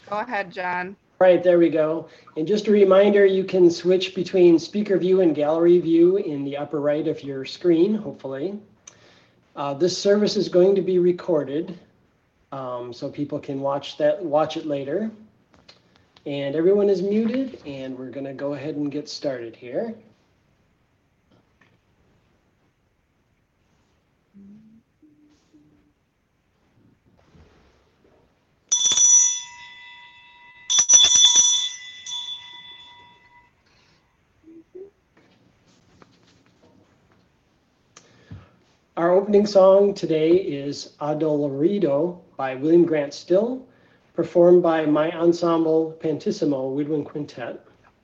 Go ahead, John. All right, there we go. And just a reminder, you can switch between speaker view and gallery view in the upper right of your screen, hopefully. This service is going to be recorded, so people can watch it later. And everyone is muted, and we're going to go ahead and get started here. Our opening song today is Adolorido by William Grant Still, performed by my ensemble Pantissimo Woodwind Quintet.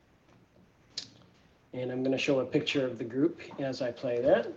And I'm going to show a picture of the group as I play that.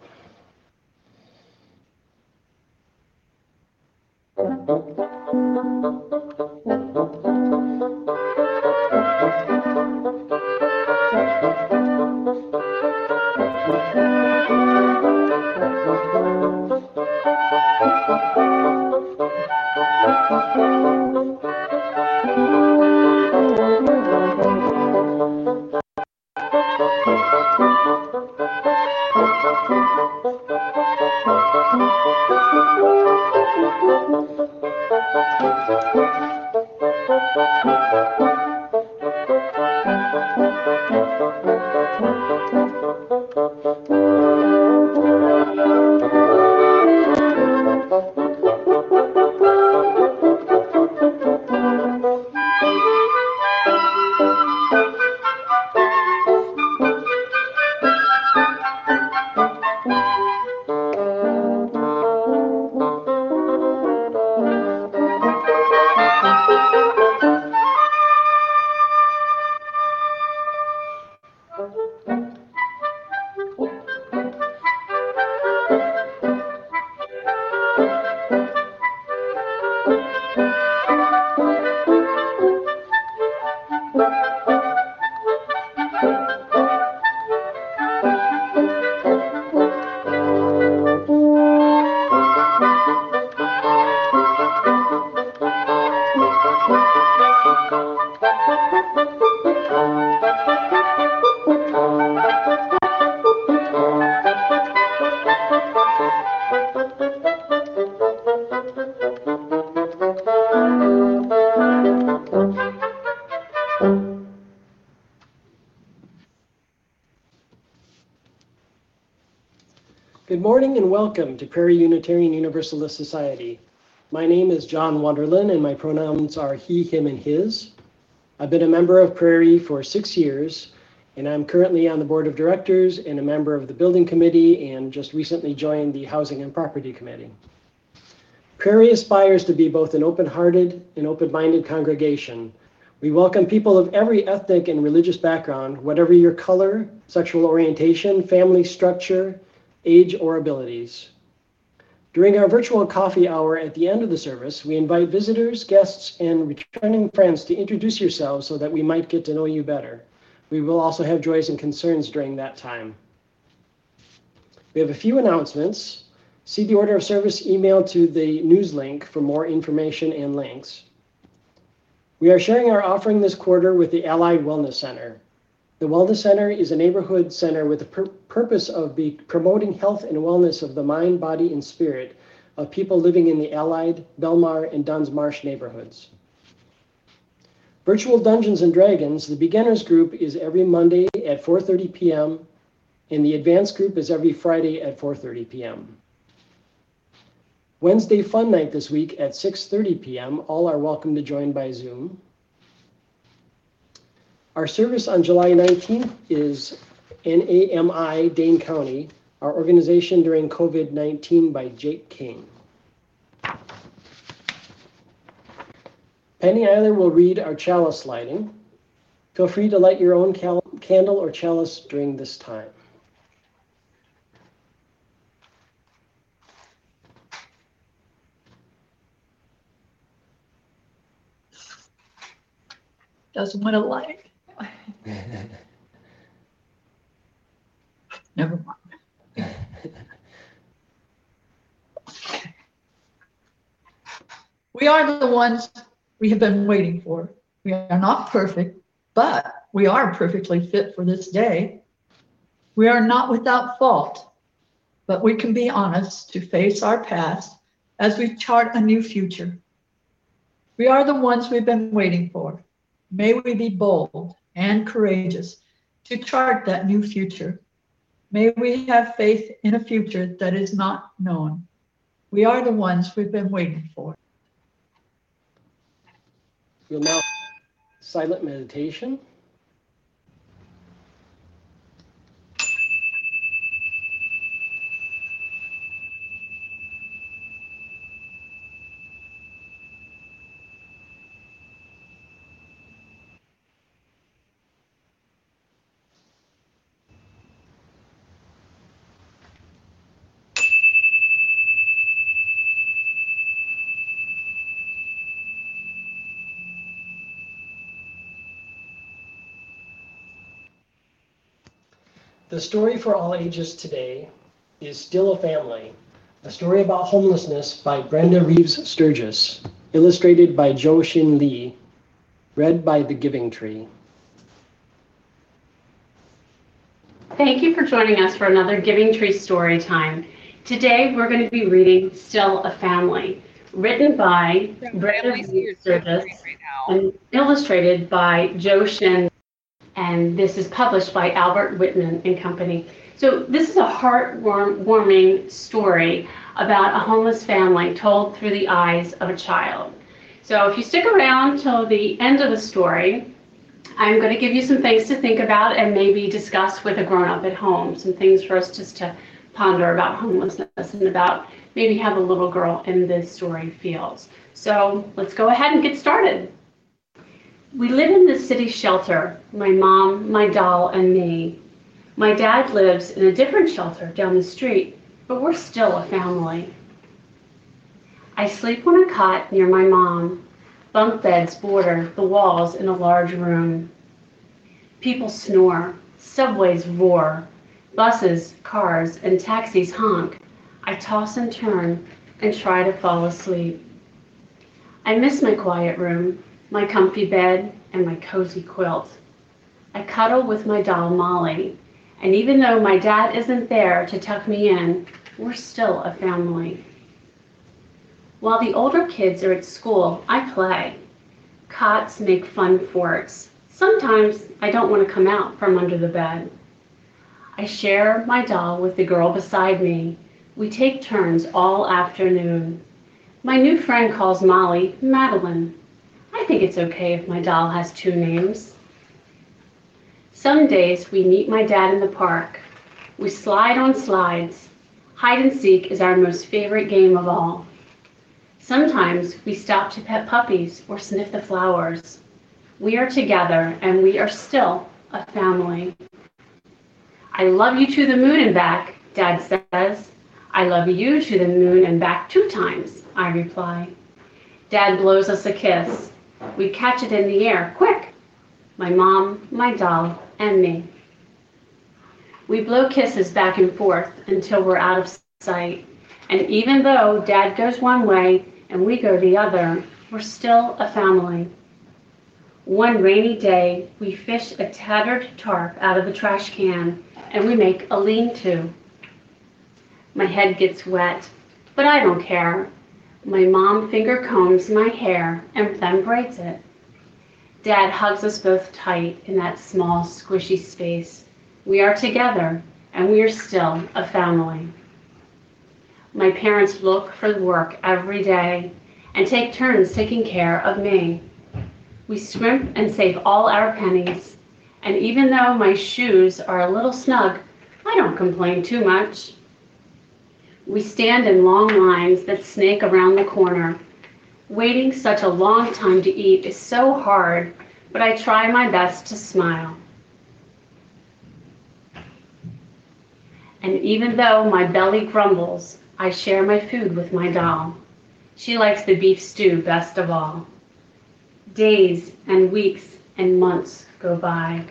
Good morning and welcome to Prairie Unitarian Universalist Society. My name is John Wonderlin and my pronouns are he, him, and his. I've been a member of Prairie for 6 years and I'm currently on the board of directors and a member of the building committee and just recently joined the housing and property committee. Prairie aspires to be both an open-hearted and open-minded congregation. We welcome people of every ethnic and religious background, whatever your color, sexual orientation, family structure, age, or abilities. During our virtual coffee hour at the end of the service, we invite visitors, guests, and returning friends to introduce yourselves so that we might get to know you better. We will also have joys and concerns during that time. We have a few announcements. See the order of service emailed to the news link for more information and links. We are sharing our offering this quarter with the Allied Wellness Center. The Wellness Center is a neighborhood center with the purpose of promoting health and wellness of the mind, body, and spirit of people living in the Allied, Belmar, and Duns Marsh neighborhoods. Virtual Dungeons and Dragons, the beginners group is every Monday at 4:30 p.m. and the advanced group is every Friday at 4:30 p.m. Wednesday Fun Night this week at 6:30 p.m. All are welcome to join by Zoom. Our service on July 19th is NAMI Dane County, our organization during COVID-19 by Jake King. Penny Eiler will read our chalice lighting. Feel free to light your own candle or chalice during this time. Doesn't want to light. Never mind. We are the ones we have been waiting for. We are not perfect, but we are perfectly fit for this day. We are not without fault, but we can be honest to face our past as we chart a new future. We are the ones we've been waiting for. May we be bold and courageous to chart that new future. May we have faith in a future that is not known. We are the ones we've been waiting for. We'll now silent meditation. The story for all ages today is Still a Family, a story about homelessness by Brenda Reeves Sturgis, illustrated by Jo Shin Lee, read by The Giving Tree. Thank you for joining us for another Giving Tree story time. Today we're going to be reading Still a Family, written by Brenda Reeves Sturgis and illustrated by Jo Shin, and this is published by Albert Whitman and Company. So this is a heartwarming story about a homeless family told through the eyes of a child. So if you stick around till the end of the story, I'm going to give you some things to think about and maybe discuss with a grown-up at home, some things for us just to ponder about homelessness and about maybe how the little girl in this story feels. So let's go ahead and get started. We live in the city shelter, my mom, my doll, and me. My dad lives in a different shelter down the street, but we're still a family. I sleep on a cot near my mom. Bunk beds border the walls in a large room. People snore, subways roar, buses, cars, and taxis honk. I toss and turn and try to fall asleep. I miss my quiet room, my comfy bed, and my cozy quilt. I cuddle with my doll Molly, and even though my dad isn't there to tuck me in, we're still a family. While the older kids are at school, I play. Cots make fun forts. Sometimes I don't want to come out from under the bed. I share my doll with the girl beside me. We take turns all afternoon. My new friend calls Molly Madeline. I think it's okay if my doll has two names. Some days we meet my dad in the park. We slide on slides. Hide and seek is our most favorite game of all. Sometimes we stop to pet puppies or sniff the flowers. We are together and we are still a family. I love you to the moon and back, Dad says. I love you to the moon and back 2 times, I reply. Dad blows us a kiss. We catch it in the air, quick! My mom, my doll, and me. We blow kisses back and forth until we're out of sight. And even though Dad goes one way and we go the other, we're still a family. One rainy day, we fish a tattered tarp out of the trash can and we make a lean-to. My head gets wet, but I don't care. My mom finger combs my hair and then braids it. Dad hugs us both tight in that small, squishy space. We are together, and we are still a family. My parents look for work every day and take turns taking care of me. We scrimp and save all our pennies, and even though my shoes are a little snug, I don't complain too much. We stand in long lines that snake around the corner. Waiting such a long time to eat is so hard, but I try my best to smile. And even though my belly grumbles, I share my food with my doll. She likes the beef stew best of all. Days and weeks and months go by.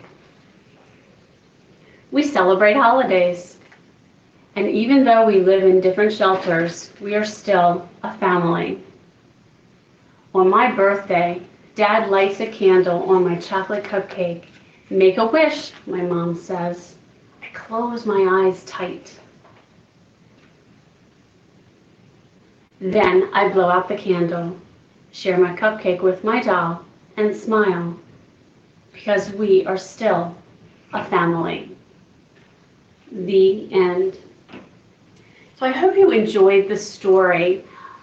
We celebrate holidays. And even though we live in different shelters, we are still a family. On my birthday, Dad lights a candle on my chocolate cupcake. Make a wish, my mom says. I close my eyes tight. Then I blow out the candle, share my cupcake with my doll, and smile, because we are still a family. The end. So I hope you enjoyed the story.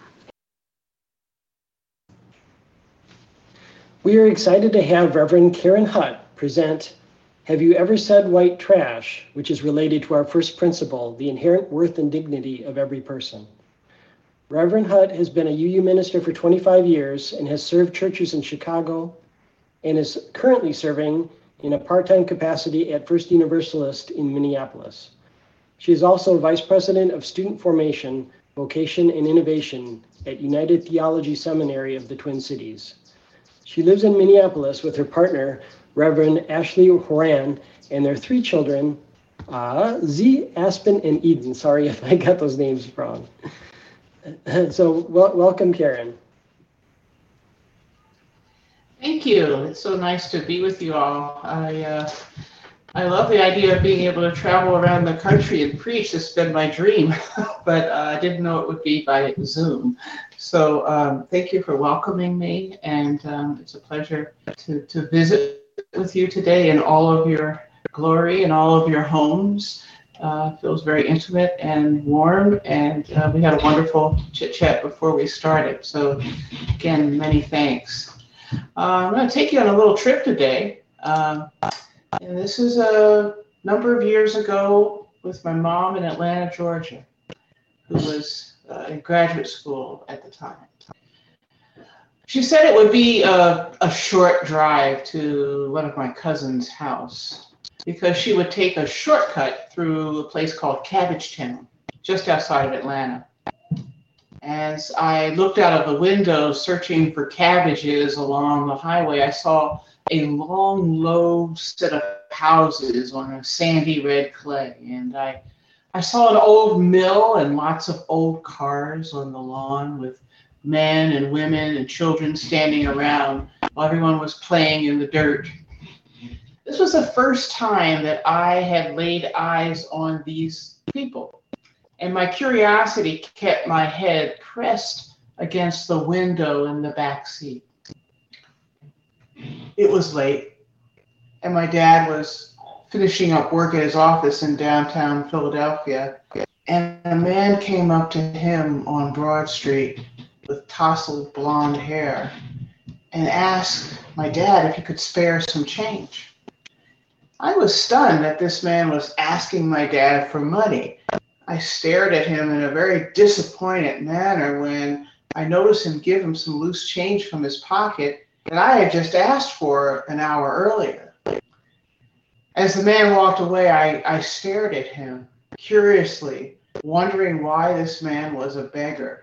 We are excited to have Reverend Karen Hutt present Have You Ever Said White Trash, which is related to our first principle, the inherent worth and dignity of every person. Reverend Hutt has been a UU minister for 25 years and has served churches in Chicago and is currently serving in a part-time capacity at First Universalist in Minneapolis. She is also Vice President of Student Formation, Vocation, and Innovation at United Theology Seminary of the Twin Cities. She lives in Minneapolis with her partner, Reverend Ashley Horan, and their 3 children, Z, Aspen, and Eden. Sorry if I got those names wrong. So welcome, Karen. Thank you. It's so nice to be with you all. I love the idea of being able to travel around the country and preach. It's been my dream, but I didn't know it would be by Zoom. So thank you for welcoming me, and it's a pleasure to visit with you today in all of your glory and all of your homes. Feels very intimate and warm, and we had a wonderful chit-chat before we started. So again, many thanks. I'm going to take you on a little trip today. And this is a number of years ago with my mom in Atlanta, Georgia, who was in graduate school at the time. She said it would be a short drive to one of my cousin's house because she would take a shortcut through a place called Cabbagetown, just outside of Atlanta. As I looked out of the window searching for cabbages along the highway, I saw a long, low set of houses on a sandy red clay. And I saw an old mill and lots of old cars on the lawn with men and women and children standing around while everyone was playing in the dirt. This was the first time that I had laid eyes on these people. And my curiosity kept my head pressed against the window in the back seat. It was late, and my dad was finishing up work at his office in downtown Philadelphia, and a man came up to him on Broad Street with tousled blonde hair and asked my dad if he could spare some change. I was stunned that this man was asking my dad for money. I stared at him in a very disappointed manner when I noticed him give him some loose change from his pocket that I had just asked for an hour earlier. As the man walked away, I stared at him curiously, wondering why this man was a beggar.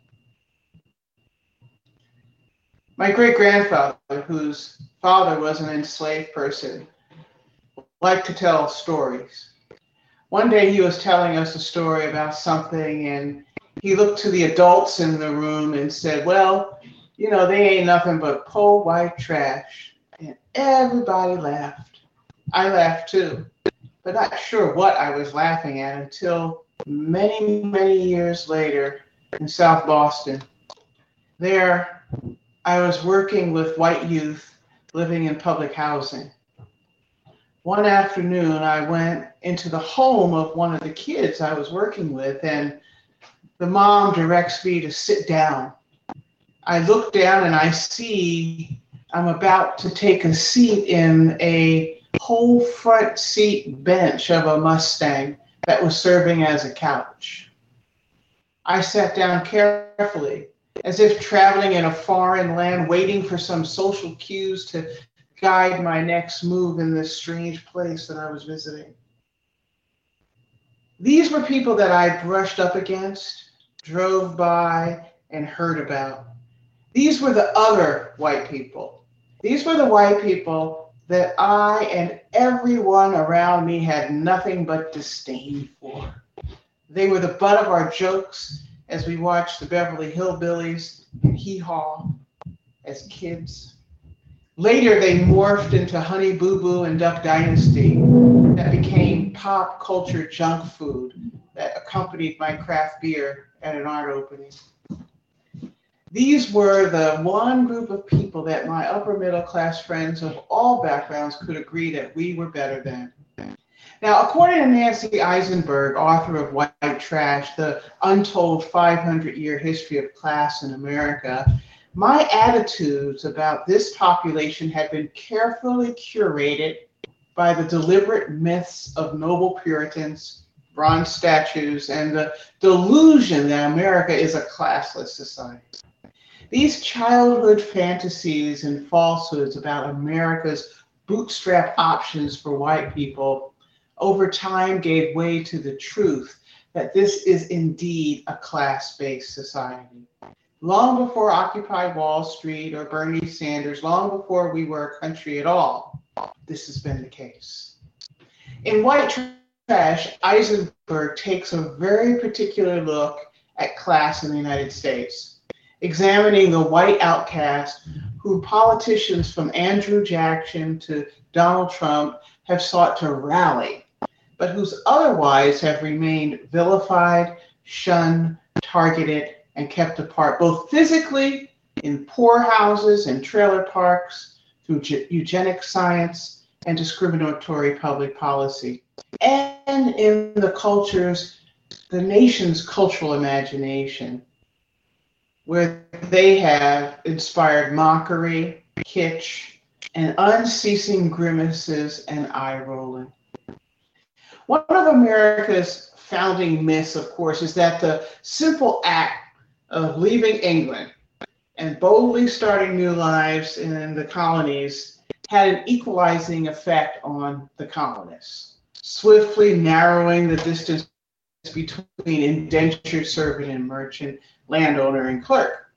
My great-grandfather, whose father was an enslaved person, liked to tell stories. One day he was telling us a story about something, and he looked to the adults in the room and said, well, you know, they ain't nothing but poor white trash. And everybody laughed. I laughed too, but not sure what I was laughing at until many, many years later in South Boston. There, I was working with white youth living in public housing. One afternoon, I went into the home of one of the kids I was working with, and the mom directs me to sit down. I look down and I see I'm about to take a seat in a whole front seat bench of a Mustang that was serving as a couch. I sat down carefully, as if traveling in a foreign land, waiting for some social cues to guide my next move in this strange place that I was visiting. These were people that I brushed up against, drove by, and heard about. These were the other white people. These were the white people that I and everyone around me had nothing but disdain for. They were the butt of our jokes as we watched the Beverly Hillbillies and Hee Haw as kids. Later, they morphed into Honey Boo Boo and Duck Dynasty that became pop culture junk food that accompanied my craft beer at an art opening. These were the one group of people that my upper middle class friends of all backgrounds could agree that we were better than. Now, according to Nancy Eisenberg, author of White Trash, the untold 500-year history of class in America, my attitudes about this population had been carefully curated by the deliberate myths of noble Puritans, bronze statues, and the delusion that America is a classless society. These childhood fantasies and falsehoods about America's bootstrap options for white people over time gave way to the truth that this is indeed a class-based society. Long before Occupy Wall Street or Bernie Sanders, long before we were a country at all, this has been the case. In White Trash, Eisenberg takes a very particular look at class in the United States, examining the white outcast who politicians from Andrew Jackson to Donald Trump have sought to rally, but whose otherwise have remained vilified, shunned, targeted, and kept apart, both physically in poorhouses and trailer parks, through eugenic science and discriminatory public policy, and in the nation's cultural imagination, where they have inspired mockery, kitsch, and unceasing grimaces and eye-rolling. One of America's founding myths, of course, is that the simple act of leaving England and boldly starting new lives in the colonies had an equalizing effect on the colonists, swiftly narrowing the distance between indentured servant and merchant, landowner and clerk.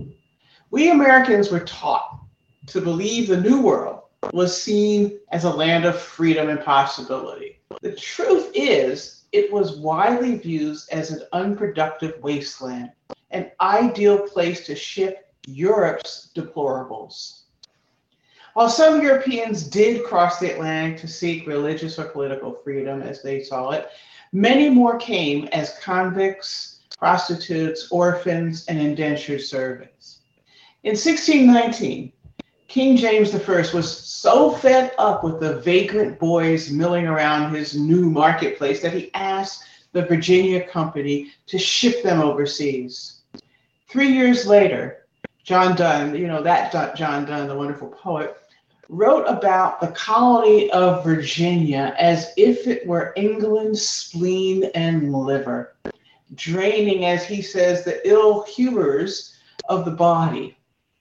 We Americans were taught to believe the New World was seen as a land of freedom and possibility. The truth is, it was widely viewed as an unproductive wasteland, an ideal place to ship Europe's deplorables. While some Europeans did cross the Atlantic to seek religious or political freedom, as they saw it, many more came as convicts, prostitutes, orphans, and indentured servants. In 1619, King James I was so fed up with the vagrant boys milling around his new marketplace that he asked the Virginia Company to ship them overseas. 3 years later, John Donne, John Donne, the wonderful poet, wrote about the colony of Virginia as if it were England's spleen and liver, draining, as he says, the ill humors of the body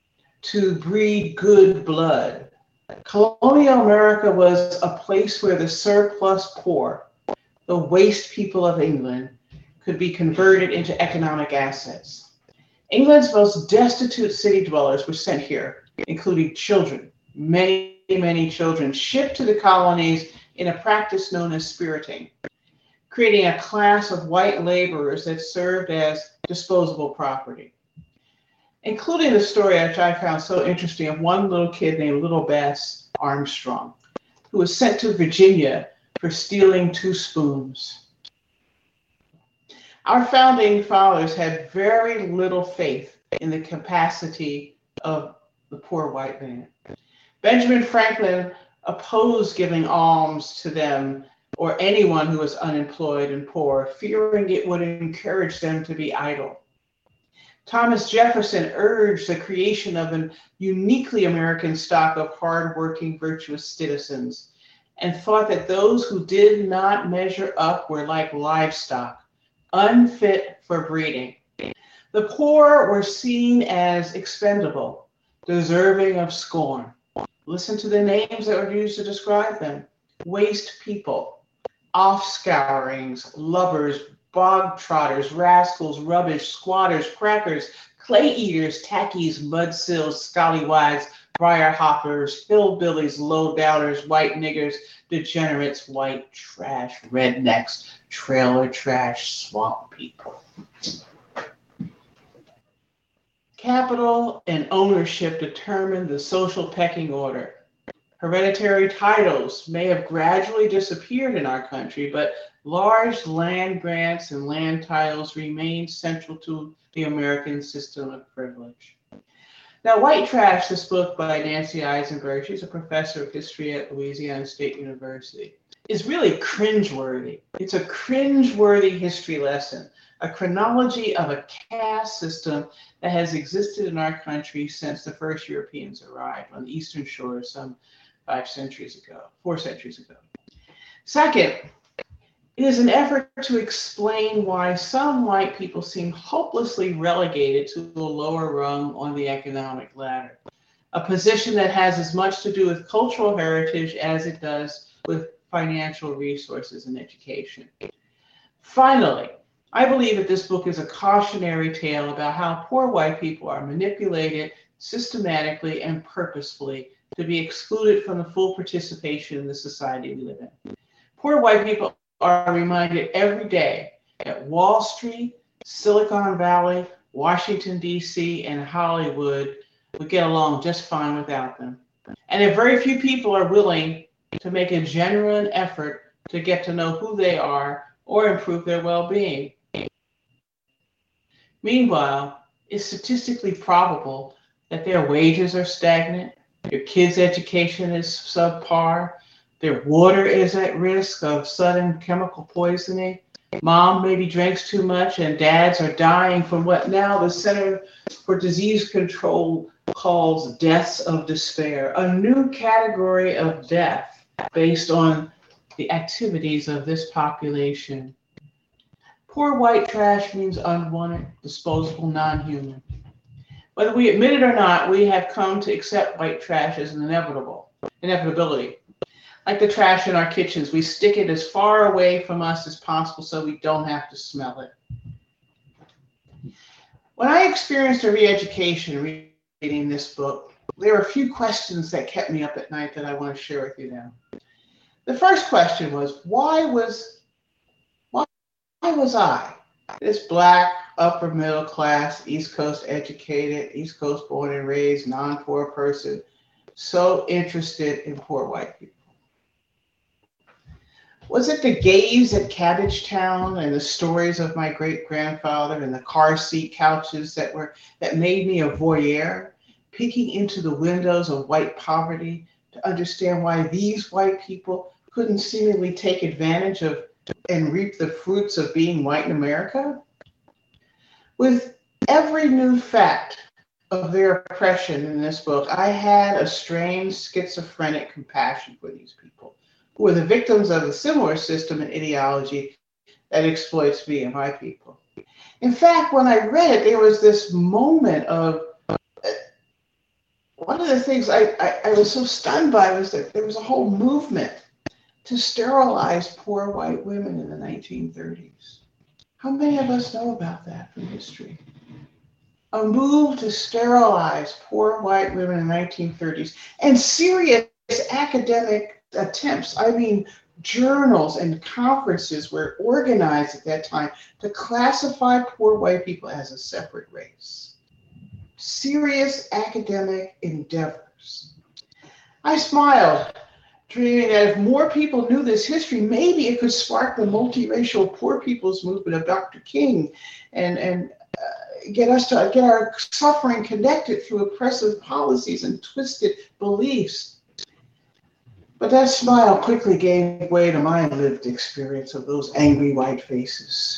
to breed good blood. Colonial America was a place where the surplus poor, the waste people of England, could be converted into economic assets. England's most destitute city dwellers were sent here, including children, many, many children, shipped to the colonies in a practice known as spiriting, creating a class of white laborers that served as disposable property, including the story, which I found so interesting, of one little kid named Little Bess Armstrong, who was sent to Virginia for stealing 2 spoons. Our founding fathers had very little faith in the capacity of the poor white man. Benjamin Franklin opposed giving alms to them or anyone who was unemployed and poor, fearing it would encourage them to be idle. Thomas Jefferson urged the creation of an uniquely American stock of hardworking, virtuous citizens, and thought that those who did not measure up were like livestock, unfit for breeding. The poor were seen as expendable, deserving of scorn. Listen to the names that were used to describe them: waste people, off-scourings, lubbers, bog trotters, rascals, rubbish, squatters, crackers, clay eaters, tackies, mudsills, scallywags, briar hoppers, hillbillies, low downers, white niggers, degenerates, white trash, rednecks, trailer trash, swamp people. Capital and ownership determine the social pecking order. Hereditary titles may have gradually disappeared in our country, but large land grants and land titles remain central to the American system of privilege. Now, White Trash, this book by Nancy Eisenberg, she's a professor of history at Louisiana State University, is really cringeworthy. It's a cringeworthy history lesson, a chronology of a caste system that has existed in our country since the first Europeans arrived on the Eastern Shore some 4 centuries ago. Second, it is an effort to explain why some white people seem hopelessly relegated to a lower rung on the economic ladder, a position that has as much to do with cultural heritage as it does with financial resources and education. Finally, I believe that this book is a cautionary tale about how poor white people are manipulated systematically and purposefully to be excluded from the full participation in the society we live in. Poor white people are reminded every day that Wall Street, Silicon Valley, Washington, D.C., and Hollywood would get along just fine without them. And that very few people are willing to make a genuine effort to get to know who they are or improve their well-being. Meanwhile, it's statistically probable that their wages are stagnant, their kids' education is subpar, their water is at risk of sudden chemical poisoning, mom maybe drinks too much, and dads are dying from what now the Center for Disease Control calls deaths of despair, a new category of death based on the activities of this population. Poor white trash means unwanted, disposable, non-human. Whether we admit it or not, we have come to accept white trash as an inevitability. Like the trash in our kitchens, we stick it as far away from us as possible so we don't have to smell it. When I experienced a re-education reading this book, there were a few questions that kept me up at night that I want to share with you now. The first question was, why was I, this Black, upper middle class, East Coast educated, East Coast born and raised, non-poor person, so interested in poor white people? Was it the gaze at Cabbagetown and the stories of my great-grandfather and the car seat couches that made me a voyeur, peeking into the windows of white poverty to understand why these white people couldn't seemingly take advantage of and reap the fruits of being white in America? With every new fact of their oppression in this book, I had a strange schizophrenic compassion for these people who were the victims of a similar system and ideology that exploits me and my people. In fact, when I read it, there was this moment of, one of the things I was so stunned by was that there was a whole movement to sterilize poor white women in the 1930s. How many of us know about that from history? A move to sterilize poor white women in the 1930s, and serious academic attempts. I mean, journals and conferences were organized at that time to classify poor white people as a separate race. Serious academic endeavors. I smiled, dreaming that if more people knew this history, maybe it could spark the multiracial poor people's movement of Dr. King and get our suffering connected through oppressive policies and twisted beliefs. But that smile quickly gave way to my lived experience of those angry white faces.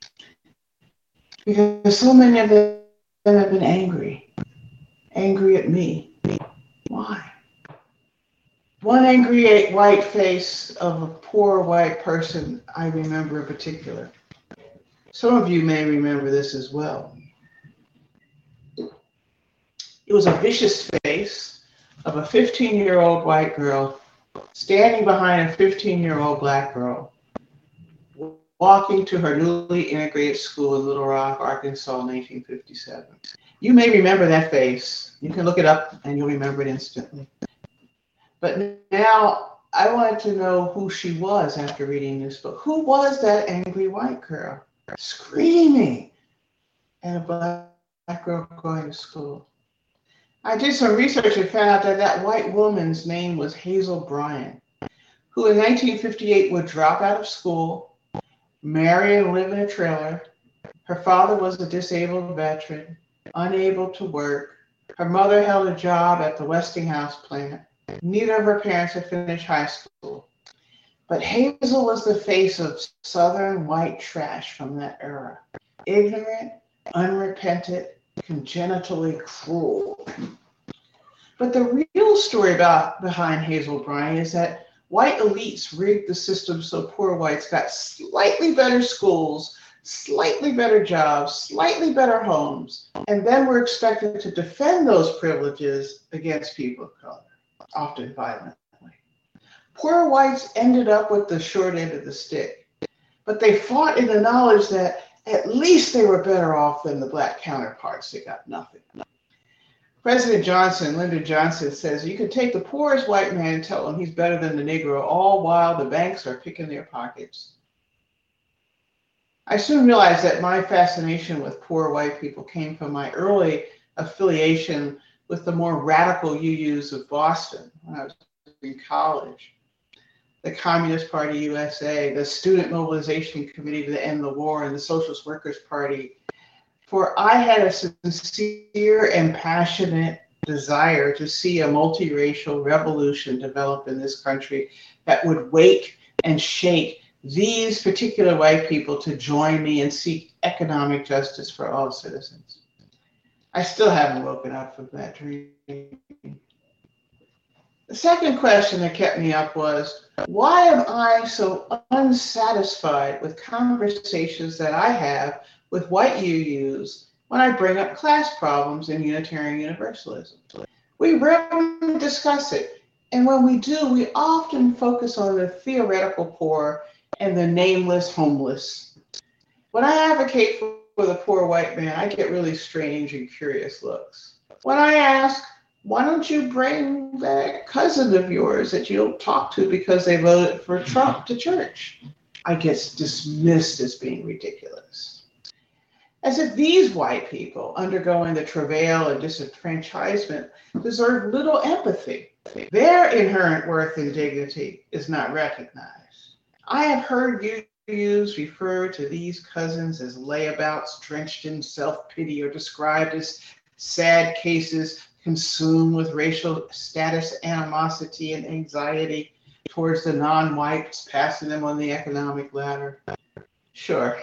Because so many of them have been angry at me. Why? One angry white face of a poor white person I remember in particular. Some of you may remember this as well. It was a vicious face of a 15-year-old white girl standing behind a 15-year-old black girl, walking to her newly integrated school in Little Rock, Arkansas, in 1957. You may remember that face. You can look it up and you'll remember it instantly. But now I wanted to know who she was after reading this book. Who was that angry white girl screaming at a black girl going to school. I did some research and found out that white woman's name was Hazel Bryan, who in 1958 would drop out of school, marry and live in a trailer. Her father was a disabled veteran, unable to work. Her mother held a job at the Westinghouse plant. Neither of her parents had finished high school. But Hazel was the face of Southern white trash from that era. Ignorant, unrepentant, congenitally cruel. But the real story behind Hazel Bryan is that white elites rigged the system so poor whites got slightly better schools, slightly better jobs, slightly better homes, and then were expected to defend those privileges against people of color, often violently. Poor whites ended up with the short end of the stick, but they fought in the knowledge that at least they were better off than the black counterparts that got nothing. President Johnson, Lyndon Johnson, says you can take the poorest white man and tell him he's better than the Negro, all while the banks are picking their pockets. I soon realized that my fascination with poor white people came from my early affiliation with the more radical UUs of Boston when I was in college. The Communist Party USA, the Student Mobilization Committee to End the War, and the Socialist Workers' Party. For I had a sincere and passionate desire to see a multiracial revolution develop in this country that would wake and shake these particular white people to join me and seek economic justice for all citizens. I still haven't woken up from that dream. The second question that kept me up was, why am I so unsatisfied with conversations that I have with white UUs when I bring up class problems in Unitarian Universalism? We rarely discuss it, and when we do, we often focus on the theoretical poor and the nameless homeless. When I advocate for the poor white man, I get really strange and curious looks. When I ask, why don't you bring that cousin of yours that you don't talk to because they voted for Trump to church, I get dismissed as being ridiculous. As if these white people undergoing the travail and disenfranchisement deserve little empathy. Their inherent worth and dignity is not recognized. I have heard UUs refer to these cousins as layabouts drenched in self-pity or described as sad cases consumed with racial status animosity and anxiety towards the non-whites, passing them on the economic ladder. Sure.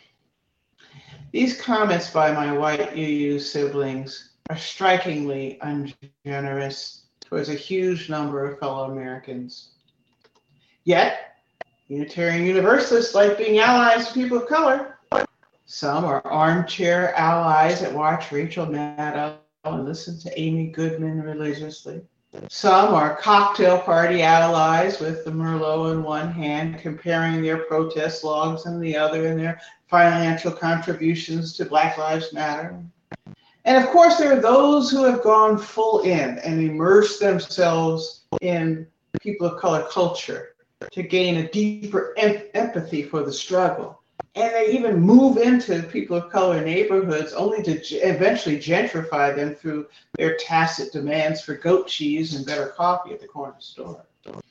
These comments by my white UU siblings are strikingly ungenerous towards a huge number of fellow Americans. Yet, Unitarian Universalists like being allies to people of color. Some are armchair allies that watch Rachel Maddow and listen to Amy Goodman religiously. Some are cocktail party allies with the Merlot in one hand, comparing their protest logs in the other and their financial contributions to Black Lives Matter. And of course, there are those who have gone full in and immersed themselves in people of color culture to gain a deeper empathy for the struggle. And they even move into people of color neighborhoods only to eventually gentrify them through their tacit demands for goat cheese and better coffee at the corner store.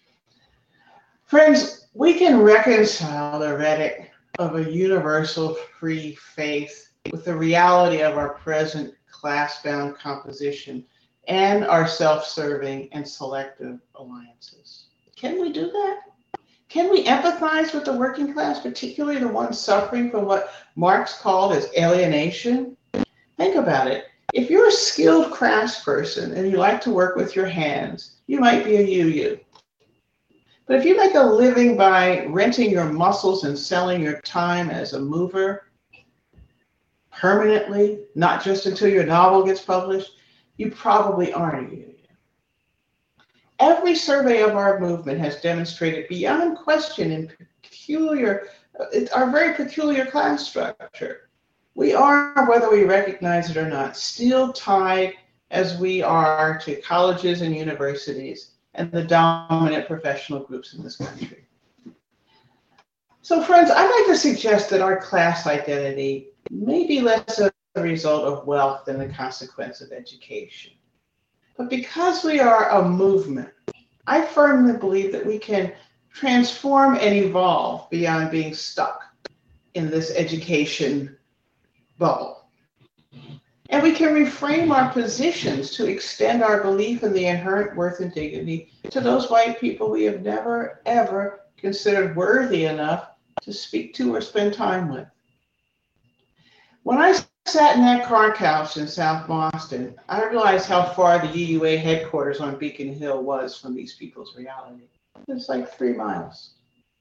Friends, we can reconcile the rhetoric of a universal free faith with the reality of our present class-bound composition and our self-serving and selective alliances. Can we do that? Can we empathize with the working class, particularly the ones suffering from what Marx called as alienation? Think about it. If you're a skilled craftsperson and you like to work with your hands, you might be a UU. But if you make a living by renting your muscles and selling your time as a mover permanently, not just until your novel gets published, you probably aren't a UU. Every survey of our movement has demonstrated beyond question our very peculiar class structure. We are, whether we recognize it or not, still tied as we are to colleges and universities and the dominant professional groups in this country. So friends, I'd like to suggest that our class identity may be less a result of wealth and the consequence of education. But because we are a movement, I firmly believe that we can transform and evolve beyond being stuck in this education bubble. And we can reframe our positions to extend our belief in the inherent worth and dignity to those white people we have never, ever considered worthy enough to speak to or spend time with. When I sat in that car couch in South Boston, I realized how far the UUA headquarters on Beacon Hill was from these people's reality. It's like 3 miles.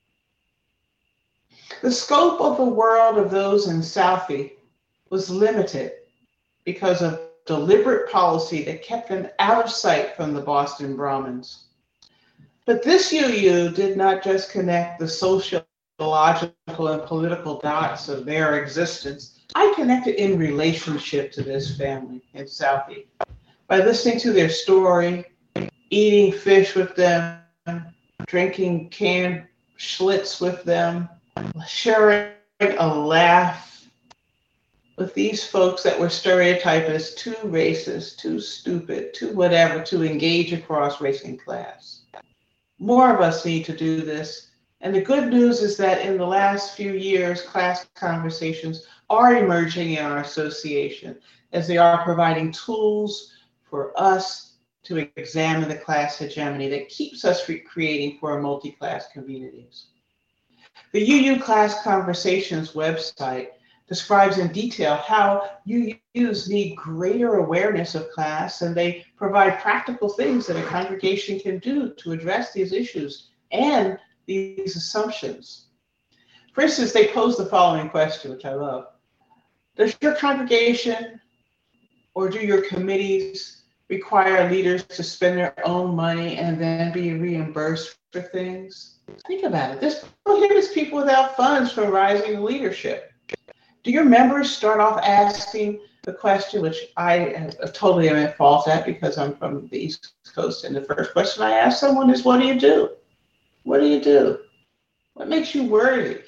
The scope of the world of those in Southie was limited because of deliberate policy that kept them out of sight from the Boston Brahmins. But this UU did not just connect the sociological and political dots of their existence. I connected in relationship to this family in Southie by listening to their story, eating fish with them, drinking canned Schlitz with them, sharing a laugh with these folks that were stereotyped as too racist, too stupid, too whatever to engage across race and class. More of us need to do this. And the good news is that in the last few years, class conversations are emerging in our association as they are providing tools for us to examine the class hegemony that keeps us creating for our multi-class communities. The UU Class Conversations website describes in detail how UUs need greater awareness of class, and they provide practical things that a congregation can do to address these issues and these assumptions. For instance, they pose the following question, which I love. Does your congregation or do your committees require leaders to spend their own money and then be reimbursed for things? Think about it. This prohibits people without funds from rising to leadership. Do your members start off asking the question, which I totally am at fault at because I'm from the East Coast, and the first question I ask someone is, what do you do? What do you do? What makes you worthy?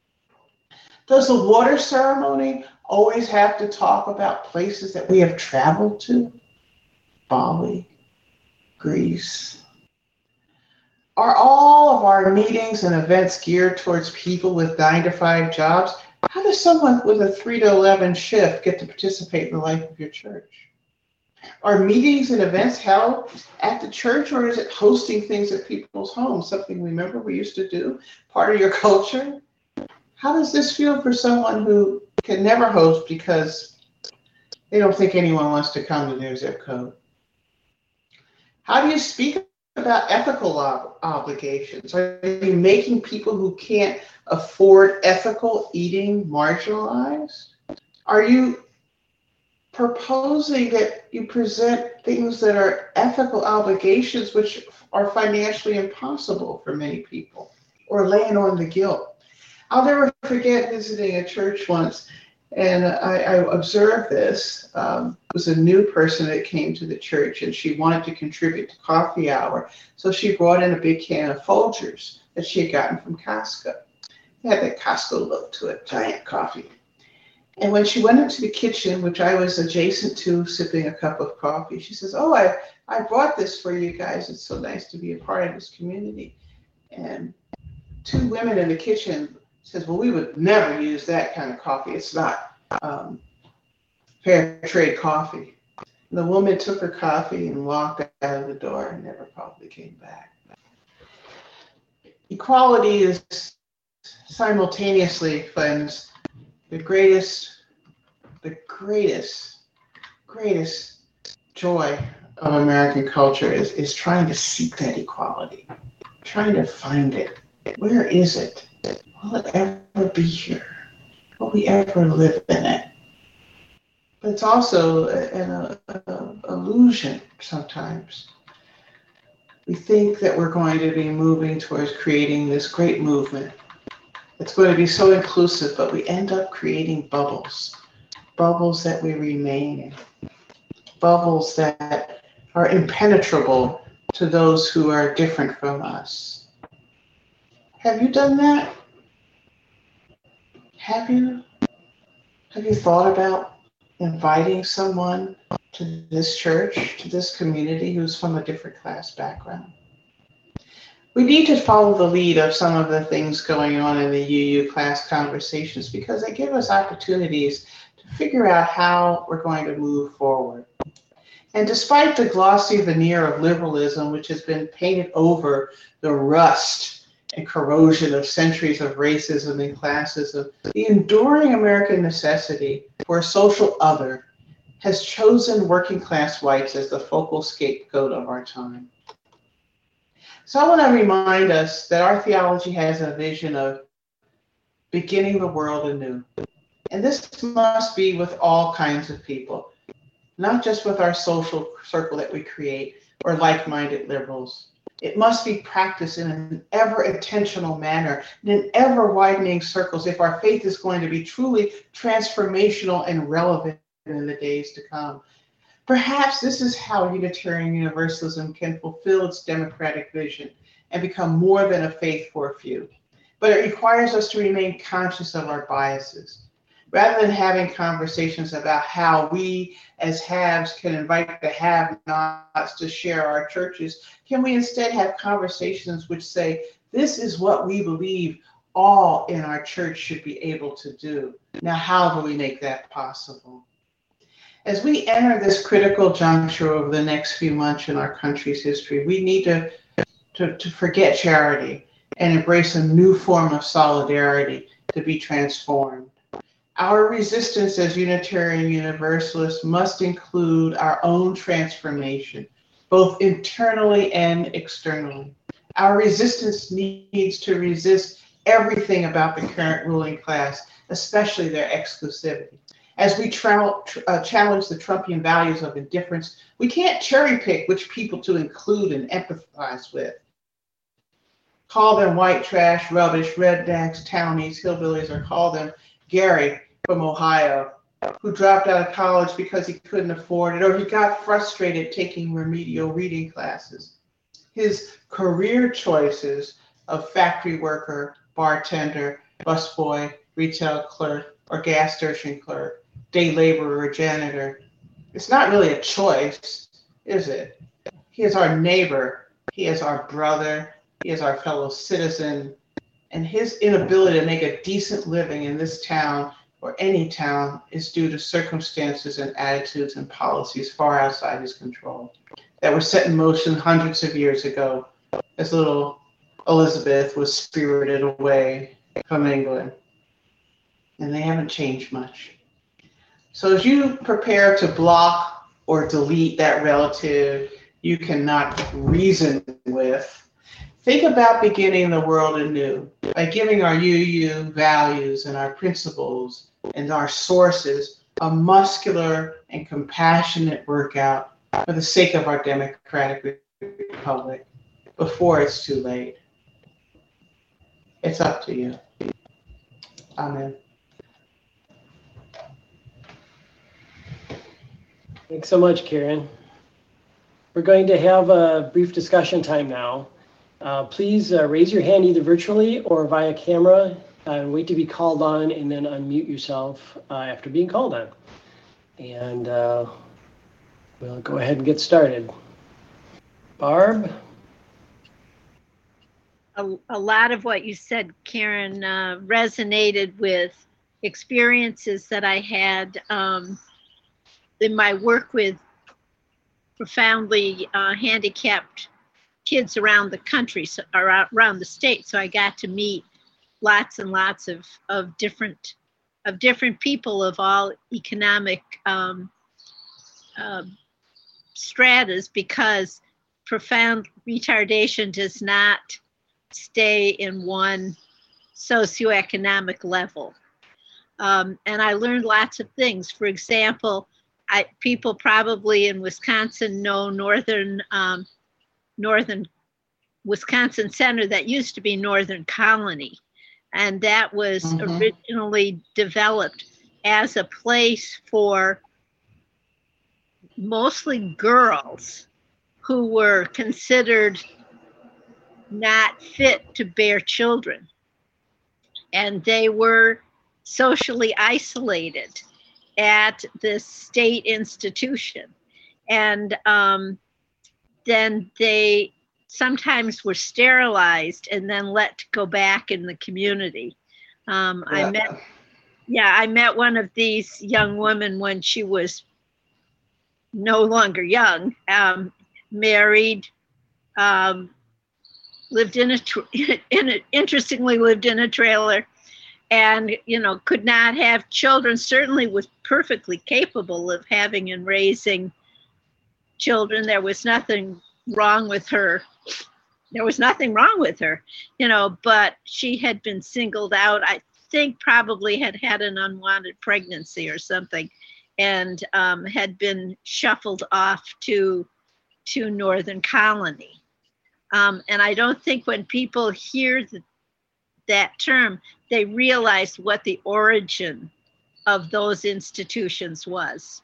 Does the water ceremony always have to talk about places that we have traveled to? Bali, Greece. Are all of our meetings and events geared towards people with 9-to-5 jobs? How does someone with a 3 to 11 shift get to participate in the life of your church? Are meetings and events held at the church, or is it hosting things at people's homes? Something remember we used to do, part of your culture? How does this feel for someone who can never host because they don't think anyone wants to come to their zip code? How do you speak about ethical obligations? Are you making people who can't afford ethical eating marginalized? Are you proposing that you present things that are ethical obligations which are financially impossible for many people, or laying on the guilt? I'll never forget visiting a church once, and I observed this. It was a new person that came to the church, and she wanted to contribute to coffee hour, so she brought in a big can of Folgers that she had gotten from Costco. It had that Costco look to it, giant coffee. And when she went into the kitchen, which I was adjacent to sipping a cup of coffee, she says, oh, I brought this for you guys. It's so nice to be a part of this community. And 2 women in the kitchen says, well, we would never use that kind of coffee. It's not fair trade coffee. And the woman took her coffee and walked out of the door and never probably came back. Equality is simultaneously, friends, the greatest joy of American culture is trying to seek that equality, trying to find it. Where is it? Will it ever be here? Will we ever live in it? But it's also an illusion sometimes. We think that we're going to be moving towards creating this great movement. It's going to be so inclusive, but we end up creating bubbles that we remain in, bubbles that are impenetrable to those who are different from us. Have you done that? Have you thought about inviting someone to this church, to this community who's from a different class background. We need to follow the lead of some of the things going on in the UU class conversations because they give us opportunities to figure out how we're going to move forward. And despite the glossy veneer of liberalism, which has been painted over the rust and corrosion of centuries of racism and classism, the enduring American necessity for a social other has chosen working class whites as the focal scapegoat of our time. So I want to remind us that our theology has a vision of beginning the world anew. And this must be with all kinds of people, not just with our social circle that we create or like-minded liberals. It must be practiced in an ever-intentional manner, in ever-widening circles if our faith is going to be truly transformational and relevant in the days to come. Perhaps this is how Unitarian Universalism can fulfill its democratic vision and become more than a faith for a few. But it requires us to remain conscious of our biases. Rather than having conversations about how we as haves can invite the have-nots to share our churches, can we instead have conversations which say, this is what we believe all in our church should be able to do. Now, how do we make that possible? As we enter this critical juncture over the next few months in our country's history, we need to forget charity and embrace a new form of solidarity to be transformed. Our resistance as Unitarian Universalists must include our own transformation, both internally and externally. Our resistance needs to resist everything about the current ruling class, especially their exclusivity. As we challenge the Trumpian values of indifference, we can't cherry pick which people to include and empathize with. Call them white trash, rubbish, rednecks, townies, hillbillies, or call them Gary from Ohio, who dropped out of college because he couldn't afford it, or he got frustrated taking remedial reading classes. His career choices of factory worker, bartender, busboy, retail clerk, or gas station clerk, day laborer or janitor, it's not really a choice, is it? He is our neighbor, he is our brother, he is our fellow citizen, and his inability to make a decent living in this town or any town is due to circumstances and attitudes and policies far outside his control that were set in motion hundreds of years ago as little Elizabeth was spirited away from England. And they haven't changed much. So as you prepare to block or delete that relative you cannot reason with, think about beginning the world anew by giving our UU values and our principles and our sources a muscular and compassionate workout for the sake of our democratic republic before it's too late. It's up to you. Amen. Thanks so much, Karen. We're going to have a brief discussion time now. Please raise your hand either virtually or via camera and wait to be called on and then unmute yourself after being called on. And we'll go ahead and get started. Barb? A lot of what you said, Karen, resonated with experiences that I had in my work with profoundly handicapped kids around the country, around the state. So I got to meet lots and lots of different people of all economic stratas, because profound retardation does not stay in one socioeconomic level. And I learned lots of things. For example, people probably in Wisconsin know northern Wisconsin Center, that used to be Northern Colony. And that was originally developed as a place for mostly girls who were considered not fit to bear children. And they were socially isolated. at this state institution. And then they sometimes were sterilized and then let go back in the community. I met one of these young women when she was no longer young, married, lived interestingly lived in a trailer, and could not have children. Certainly was perfectly capable of having and raising children. There was nothing wrong with her. But she had been singled out. I think probably had an unwanted pregnancy or something, and had been shuffled off to Northern Colony. And I don't think when people hear that term, they realize what the origin of those institutions was.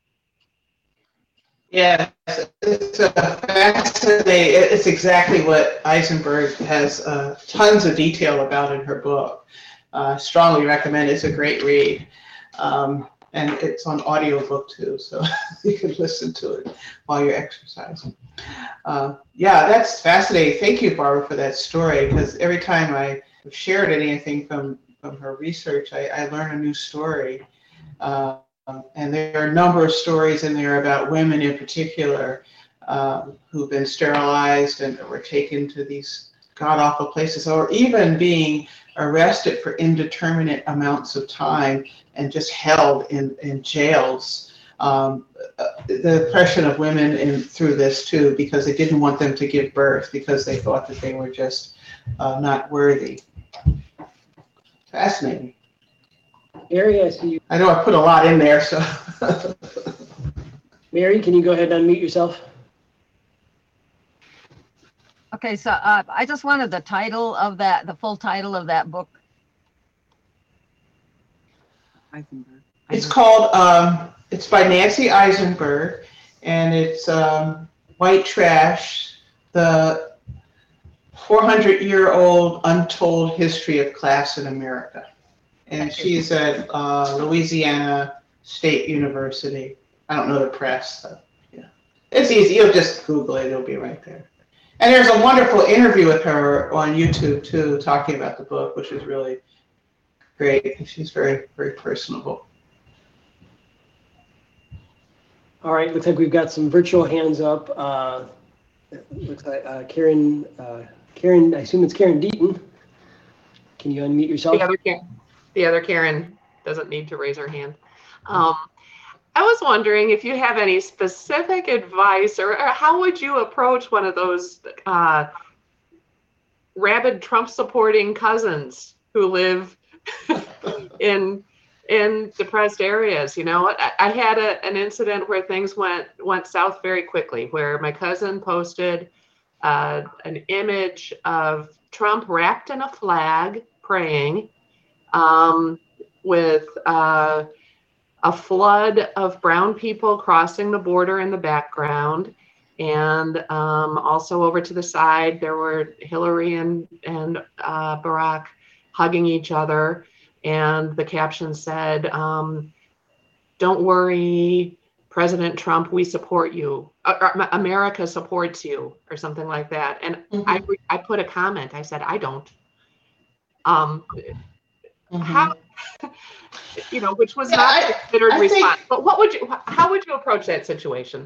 Yeah, it's fascinating. It's exactly what Eisenberg has tons of detail about in her book. Strongly recommend it. It's a great read. And it's on audiobook too, so you can listen to it while you're exercising. Yeah, that's fascinating. Thank you, Barbara, for that story, because every time I shared anything from her research, I learn a new story. And there are a number of stories in there about women in particular who've been sterilized and were taken to these god-awful places, or even being arrested for indeterminate amounts of time and just held in jails. The oppression of women through this too, because they didn't want them to give birth because they thought that they were just not worthy. Fascinating. Mary, I see you. I know I put a lot in there, so. Mary, can you go ahead and unmute yourself? Okay, so I just wanted the title of the full title of that book. Eisenberg. It's called, it's by Nancy Eisenberg, and it's White Trash, the 400-year-old untold history of class in America. And she's at Louisiana State University. I don't know the press, so yeah. It's easy, you'll just Google it, it'll be right there. And there's a wonderful interview with her on YouTube too, talking about the book, which is really great. She's very, very personable. All right, looks like we've got some virtual hands up. Looks like Karen, I assume it's Karen Deaton. Can you unmute yourself? The other Karen doesn't need to raise her hand. I was wondering if you have any specific advice, or how would you approach one of those rabid Trump-supporting cousins who live in depressed areas? I had an incident where things went south very quickly, where my cousin posted an image of Trump wrapped in a flag praying, with a flood of brown people crossing the border in the background. And also over to the side, there were Hillary and Barack hugging each other. And the caption said, "Don't worry, President Trump, we support you. America supports you," or something like that. And I put a comment. I said, "I don't." How, which was not a considered response. But how would you approach that situation?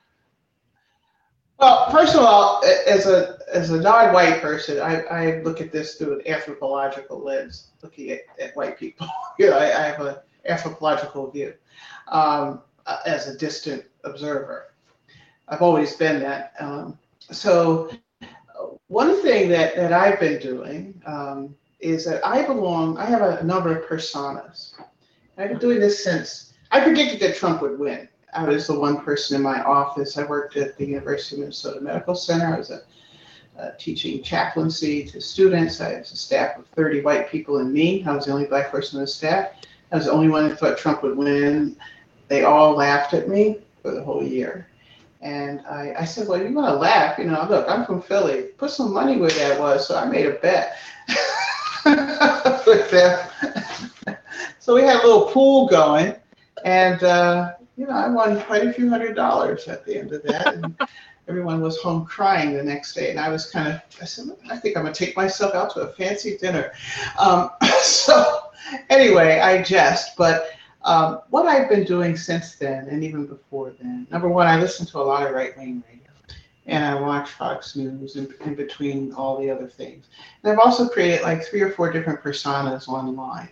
Well, first of all, as a non-white person, I look at this through an anthropological lens, looking at white people. I have an anthropological view as a distant observer. I've always been that. So one thing that I've been doing is that I have a number of personas. I've been doing this since I predicted that Trump would win. I was the one person in my office. I worked at the University of Minnesota Medical Center. I was teaching chaplaincy to students. I was a staff of 30 white people and me. I was the only black person on the staff. I was the only one that thought Trump would win. They all laughed at me for the whole year. And I said, well, you're gonna laugh, look, I'm from Philly. Put some money where that was. So I made a bet with them. So we had a little pool going. And, I won quite a few $100s at the end of that. And everyone was home crying the next day. And I said, I think I'm going to take myself out to a fancy dinner. So anyway, I jest. But what I've been doing since then, and even before then, number one, I listen to a lot of right-wing radio. And I watch Fox News in between all the other things. And I've also created like 3 or 4 different personas online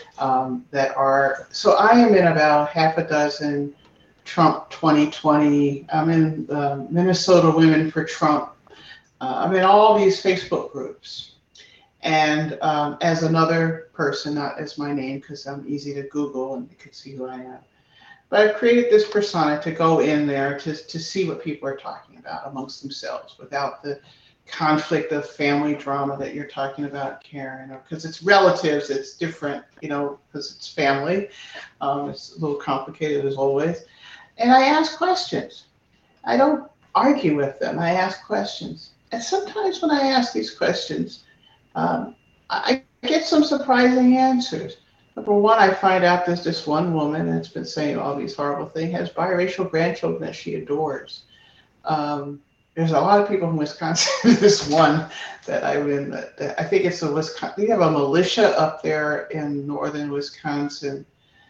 so I am in about half a dozen Trump 2020. I'm in Minnesota Women for Trump. I'm in all these Facebook groups. And as another person, not as my name, because I'm easy to Google and you can see who I am. But I've created this persona to go in there to see what people are talking about amongst themselves without the conflict of family drama that you're talking about, Karen, because it's relatives, it's different, because it's family. It's a little complicated as always. And I ask questions. I don't argue with them. I ask questions. And sometimes when I ask these questions, I get some surprising answers. Number one, I find out there's this one woman that's been saying all these horrible things, has biracial grandchildren that she adores. There's a lot of people in Wisconsin. This one that I'm in, I think it's a Wisconsin. We have a militia up there in northern Wisconsin.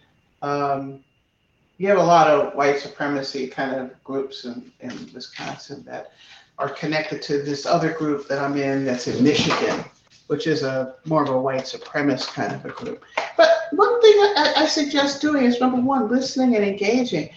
You have a lot of white supremacy kind of groups in Wisconsin that are connected to this other group that I'm in that's in Michigan, which is more of a white supremacist kind of a group. But one thing I suggest doing is, number one, listening and engaging.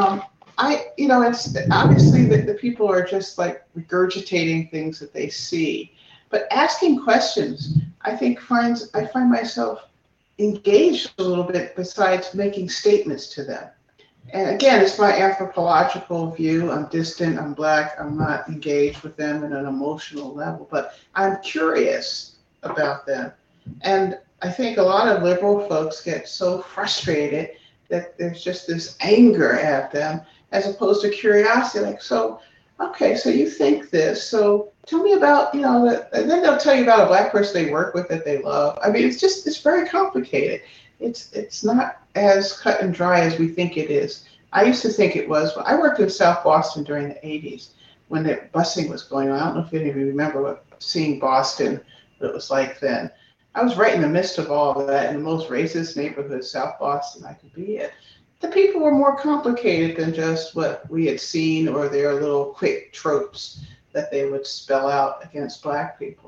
It's obviously the people are just like regurgitating things that they see, but asking questions, I find myself engaged a little bit besides making statements to them. And again, it's my anthropological view. I'm distant, I'm Black, I'm not engaged with them at an emotional level, but I'm curious about them. And I think a lot of liberal folks get so frustrated that there's just this anger at them as opposed to curiosity. Like, so you think this, so tell me about, and then they'll tell you about a Black person they work with that they love. I mean, it's very complicated. It's not as cut and dry as we think it is. I used to think it was. I worked in South Boston during the 80s when the busing was going on. I don't know if any of you remember seeing Boston, what it was like then. I was right in the midst of all of that in the most racist neighborhood, South Boston, I could be in. The people were more complicated than just what we had seen or their little quick tropes that they would spell out against Black people.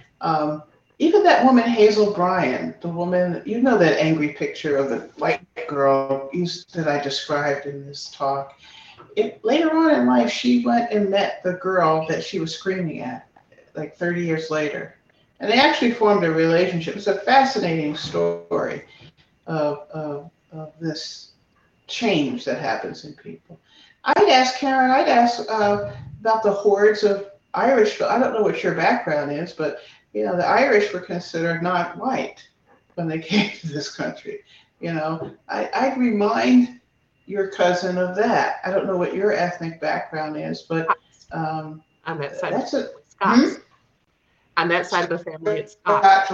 Even that woman, Hazel Bryan, the woman, that angry picture of the white girl that I described in this talk. Later on in life, she went and met the girl that she was screaming at, like 30 years later. And they actually formed a relationship. It's a fascinating story of this change that happens in people. I'd ask Karen, about the hordes of Irish. I don't know what your background is, but the Irish were considered not white when they came to this country. I'd remind your cousin of that. I don't know what your ethnic background is, but on that side, that's a Scots. On that side of the family, it's Scots.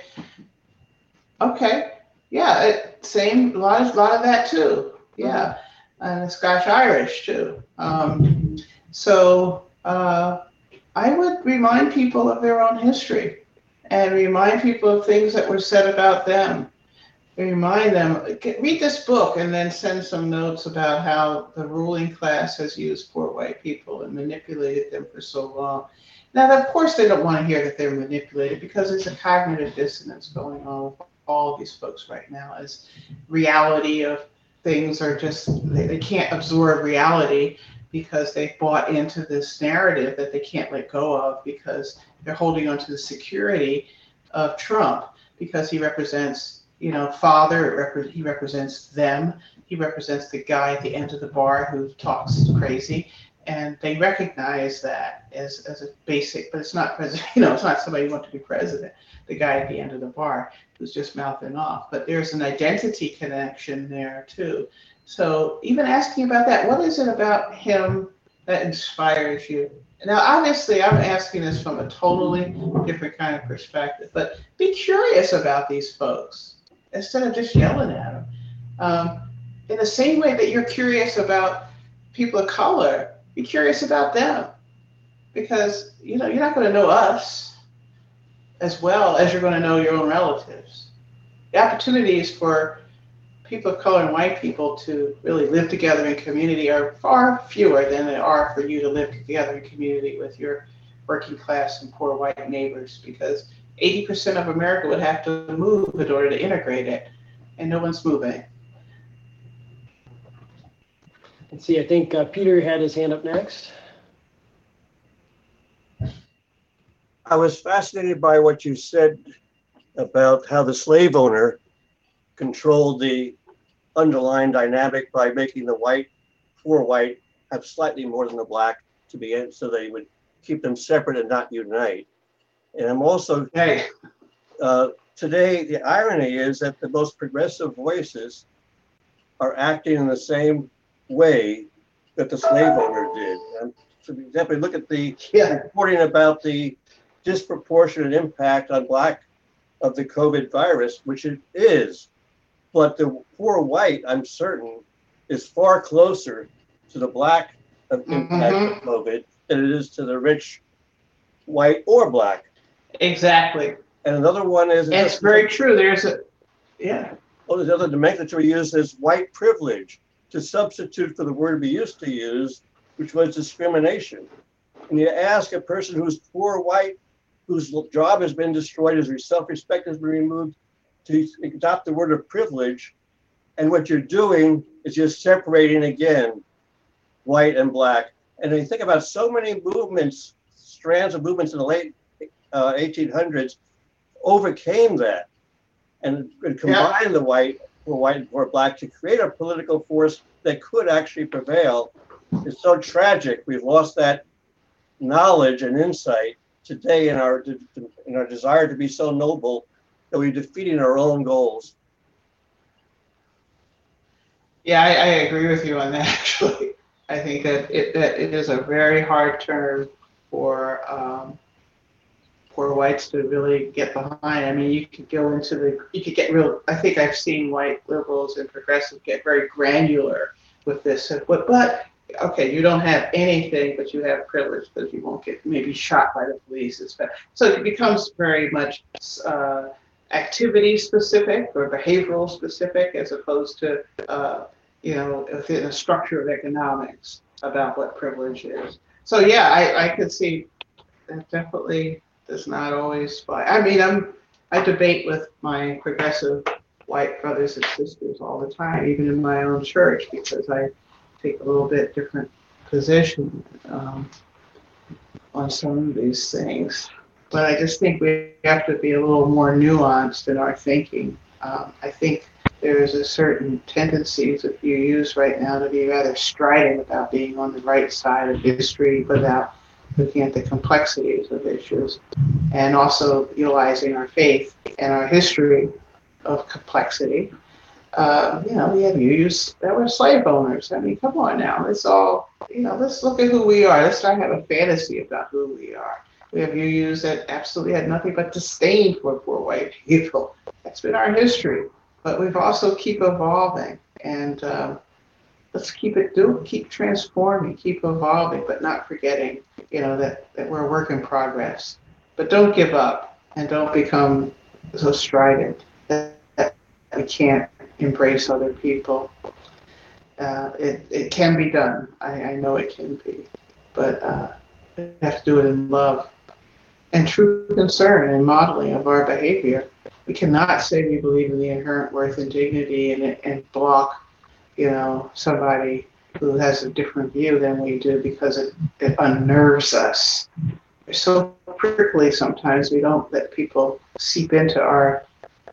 Okay. Yeah, same. A lot of that too. Yeah, and Scotch Irish too. I would remind people of their own history and remind people of things that were said about them. Remind them, read this book and then send some notes about how the ruling class has used poor white people and manipulated them for so long. Now, of course, they don't want to hear that they're manipulated because there's a cognitive dissonance going on with all of these folks right now as reality of things are just, they can't absorb reality because they bought into this narrative that they can't let go of because they're holding on to the security of Trump because he represents, father, he represents them, he represents the guy at the end of the bar who talks crazy, and they recognize that as a basic, but it's not president, it's not somebody who wants to be president, the guy at the end of the bar who's just mouthing off, but there's an identity connection there too. So even asking about that, what is it about him that inspires you? Now, obviously, I'm asking this from a totally different kind of perspective, but be curious about these folks instead of just yelling at them. in the same way that you're curious about people of color, be curious about them. Because, you're not going to know us as well as you're going to know your own relatives. The opportunities for people of color and white people to really live together in community are far fewer than there are for you to live together in community with your working class and poor white neighbors, because 80% of America would have to move in order to integrate it, and no one's moving. Let's see, I think Peter had his hand up next. I was fascinated by what you said about how the slave owner controlled the underlying dynamic by making the poor white have slightly more than the black to be in, so they would keep them separate and not unite. And I'm also, today, the irony is that the most progressive voices are acting in the same way that the slave owner did. And for example, look at the reporting about the disproportionate impact on black of the COVID virus, which it is. But the poor white, I'm certain, is far closer to the black impact of COVID than it is to the rich white or black. Exactly. And another one is... And it's very true. There's another nomenclature we use is white privilege to substitute for the word we used to use, which was discrimination. And you ask a person who's poor white, whose job has been destroyed, whose self-respect has been removed, to adopt the word of privilege, and what you're doing is you're separating again white and black. And you think about so many movements, strands of movements in the late 1800s overcame that and combined the white and poor black to create a political force that could actually prevail. It's so tragic. We've lost that knowledge and insight today in our desire to be so noble that we're defeating our own goals. Yeah, I agree with you on that, actually. I think that it is a very hard term for poor whites to really get behind. I mean, you could get real, I think I've seen white liberals and progressives get very granular with this. But okay, you don't have anything, but you have privilege because you won't get maybe shot by the police. So it becomes very much activity specific or behavioral specific, as opposed to within a structure of economics about what privilege is. So yeah, I could see that definitely does not always fly. I mean, I debate with my progressive white brothers and sisters all the time, even in my own church, because I take a little bit different position on some of these things. But I just think we have to be a little more nuanced in our thinking. I think there is a certain tendencies that you use right now to be rather strident about being on the right side of history without looking at the complexities of issues, and also utilizing our faith and our history of complexity. We have UUs that were slave owners. I mean, come on now. Let's look at who we are. Let's not have a fantasy about who we are. We have UUs that absolutely had nothing but disdain for poor white people. That's been our history. But we've also keep evolving, and let's keep transforming, keep evolving, but not forgetting, that we're a work in progress. But don't give up, and don't become so strident that we can't embrace other people. It can be done. I know it can be, but we have to do it in love and true concern and modeling of our behavior. We cannot say we believe in the inherent worth and dignity and block, somebody who has a different view than we do because it unnerves us. We're so prickly sometimes we don't let people seep into our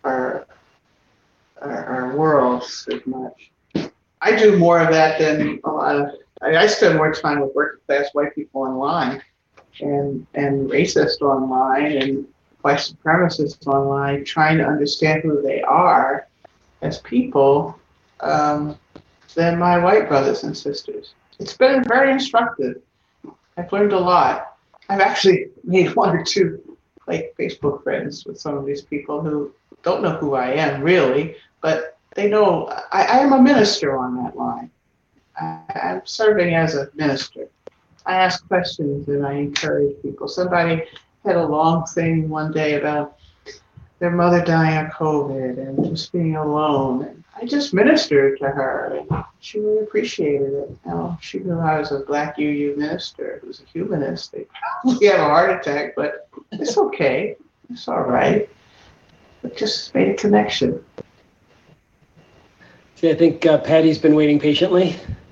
worlds as much. I do more of that than a lot of. I spend more time with working class white people online and racist online and white supremacists online, trying to understand who they are as people, than my white brothers and sisters. It's been very instructive. I've learned a lot. I've actually made one or two Facebook friends with some of these people who don't know who I am really, but they know I am a minister on that line. I'm serving as a minister. I ask questions and I encourage people. Somebody had a long thing one day about their mother dying of COVID and just being alone. And I just ministered to her, and she really appreciated it. You know, she knew I was a Black UU minister who's a humanist. They probably have a heart attack, but it's okay. It's all right. It just made a connection. See, I think Patty's been waiting patiently.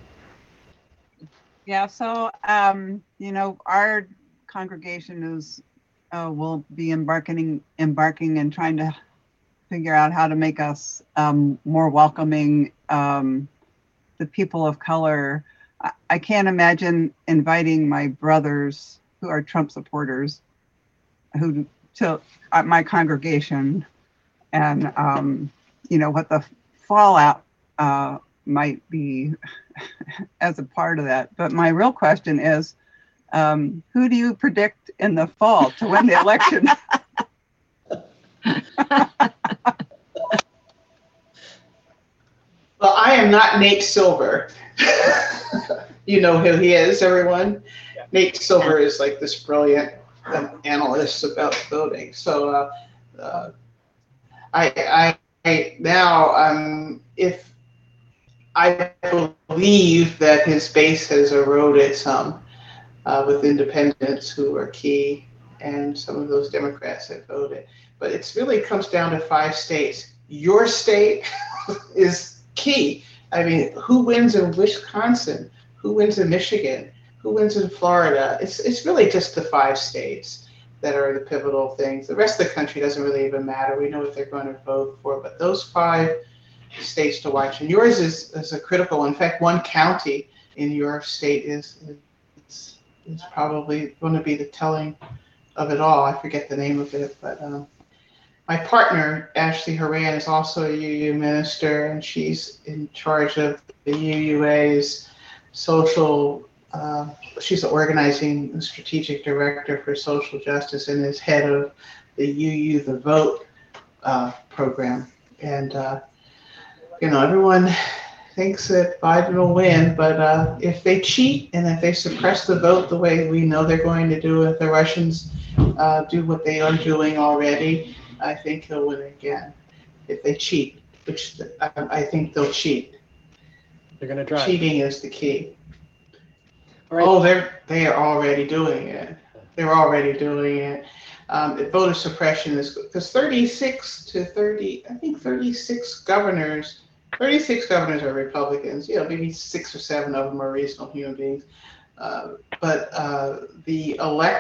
Yeah, so, our congregation will be embarking and trying to figure out how to make us more welcoming, the people of color. I can't imagine inviting my brothers who are Trump supporters to my congregation, and what the fallout might be as a part of that. But my real question is, who do you predict in the fall to win the election? Well, I am not Nate Silver. You know who he is, everyone? Yeah. Nate Silver is like this brilliant analyst about voting. So if I believe that his base has eroded some with independents who are key, and some of those Democrats that voted. But it really comes down to 5 states. Your state is key. I mean, who wins in Wisconsin? Who wins in Michigan? Who wins in Florida? It's really just the 5 states that are the pivotal things. The rest of the country doesn't really even matter. We know what they're going to vote for, but those 5 states to watch. And yours is a critical. In fact, one county in your state is probably going to be the telling of it all. I forget the name of it, but my partner, Ashley Horan, is also a UU minister, and she's in charge of the UUA's social, she's the organizing and strategic director for social justice and is head of the UU The Vote program. And, everyone thinks that Biden will win, but if they cheat and if they suppress the vote the way we know they're going to do, if the Russians do what they are doing already, I think he'll win again. If they cheat, which I think they'll cheat. They're going to try. Cheating is the key. All right. Oh, they are already doing it. They're already doing it. Voter suppression is because 36 governors. 36 governors are Republicans. Maybe 6 or 7 of them are reasonable human beings. But the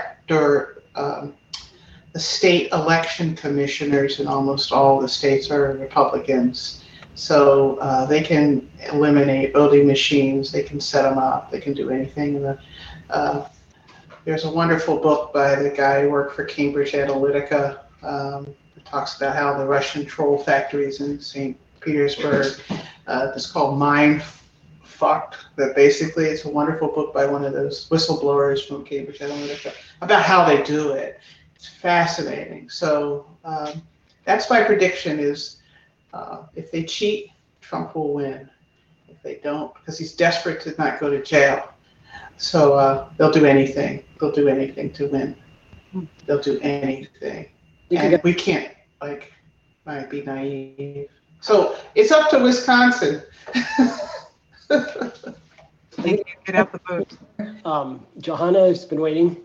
state election commissioners in almost all the states are Republicans. So they can eliminate voting machines. They can set them up. They can do anything. There's a wonderful book by the guy who worked for Cambridge Analytica. It talks about how the Russian troll factories in St. Petersburg. It's called Mind Fucked. That basically, it's a wonderful book by one of those whistleblowers from Cambridge Analytica about how they do it. It's fascinating. So that's my prediction is if they cheat, Trump will win. If they don't, because he's desperate to not go to jail. So they'll do anything. They'll do anything to win. They'll do anything. And we can't, might be naive. So it's up to Wisconsin. Thank you. Get out the vote. Johanna has been waiting.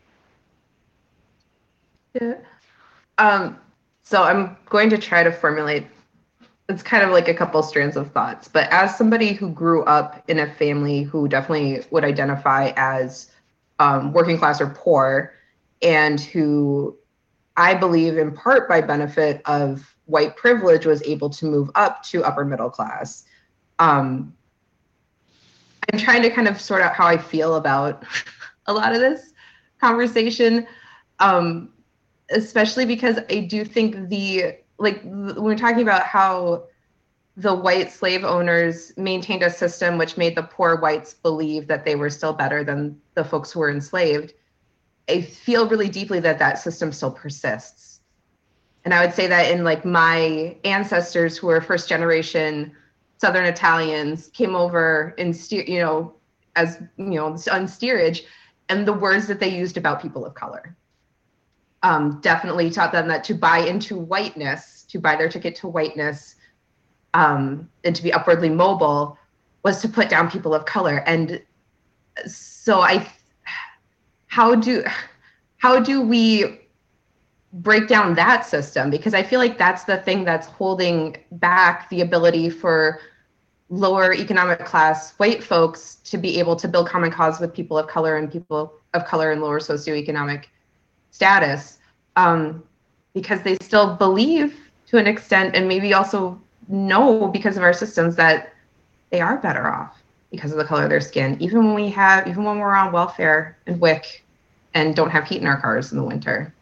Yeah. So I'm going to try to formulate, it's kind of like a couple strands of thoughts, but as somebody who grew up in a family who definitely would identify as working class or poor, and who I believe in part by benefit of white privilege was able to move up to upper middle class. I'm trying to kind of sort out how I feel about a lot of this conversation, especially because I do think when we're talking about how the white slave owners maintained a system which made the poor whites believe that they were still better than the folks who were enslaved, I feel really deeply that that system still persists. And I would say that in like my ancestors who were first generation Southern Italians came over in as on steerage, and the words that they used about people of color definitely taught them that to buy into whiteness, to buy their ticket to whiteness, and to be upwardly mobile was to put down people of color. And so how do we break down that system? Because I feel like that's the thing that's holding back the ability for lower economic class white folks to be able to build common cause with people of color and people of color in lower socioeconomic status, because they still believe to an extent, and maybe also know because of our systems, that they are better off because of the color of their skin, even when we're on welfare and WIC and don't have heat in our cars in the winter.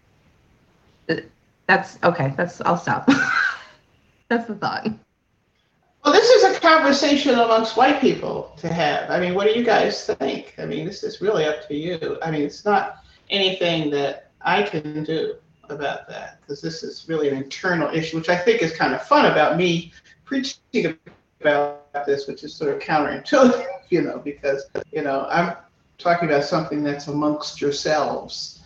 That's okay. I'll stop. That's the thought. Well, this is a conversation amongst white people to have. I mean, what do you guys think? I mean, this is really up to you. I mean, it's not anything that I can do about that, because this is really an internal issue, which I think is kind of fun about me preaching about this, which is sort of counterintuitive, because, I'm talking about something that's amongst yourselves.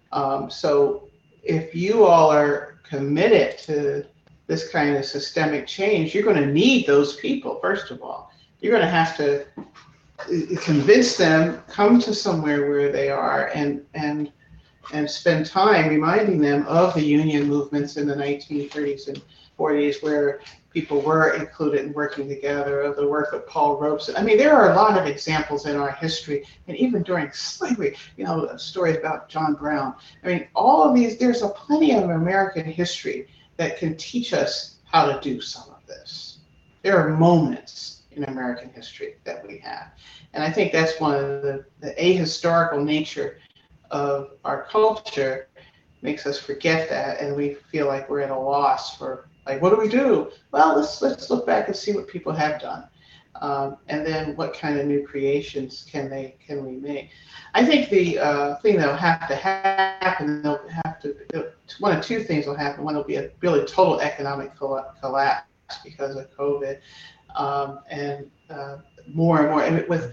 So if you all are committed to this kind of systemic change, you're going to need those people, first of all. You're going to have to convince them, come to somewhere where they are, and spend time reminding them of the union movements in the 1930s and 40s, where people were included and working together, of the work of Paul Robeson. I mean, there are a lot of examples in our history, and even during slavery, stories about John Brown. I mean, all of these, there's a plenty of American history that can teach us how to do some of this. There are moments in American history that we have. And I think that's one of the ahistorical nature of our culture makes us forget that, and we feel like we're at a loss for, like, what do we do? Well, let's look back and see what people have done, and then what kind of new creations can we make. I think the thing that'll have to happen, one of two things will happen. One will be a really total economic collapse because of COVID, and more and more. And with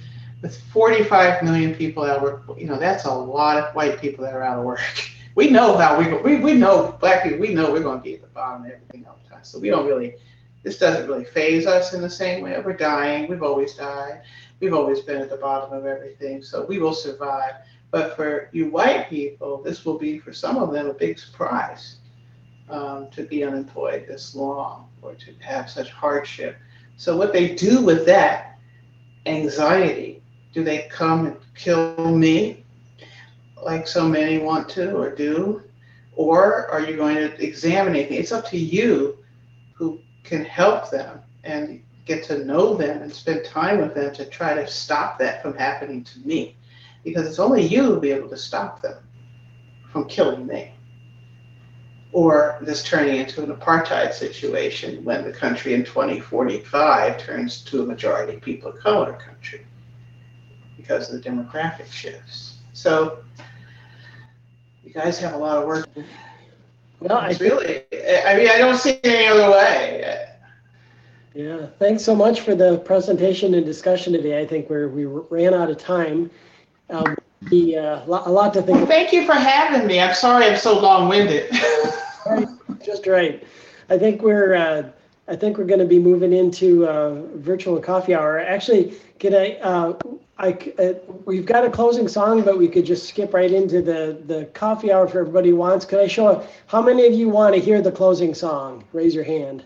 45 million people out of work, that's a lot of white people that are out of work. We know how we know black people. We know we're going to be at the bottom of everything all the time. So this doesn't really faze us in the same way. We're dying. We've always died. We've always been at the bottom of everything. So we will survive. But for you white people, this will be, for some of them, a big surprise to be unemployed this long or to have such hardship. So what they do with that anxiety, do they come and kill me like so many want to or do? Or are you going to examine anything? It's up to you who can help them and get to know them and spend time with them to try to stop that from happening to me. Because it's only you who'll be able to stop them from killing me. Or this turning into an apartheid situation when the country in 2045 turns to a majority people of color country because of the demographic shifts. So you guys have a lot of work. Well, I don't see any other way. Yeah, thanks so much for the presentation and discussion today. I think we ran out of time. A lot to think about. Thank you for having me. I'm sorry I'm so long-winded. Just right. I think we're going to be moving into virtual coffee hour. Actually, we've got a closing song, but we could just skip right into the coffee hour if everybody wants. Could I show how many of you want to hear the closing song? Raise your hand.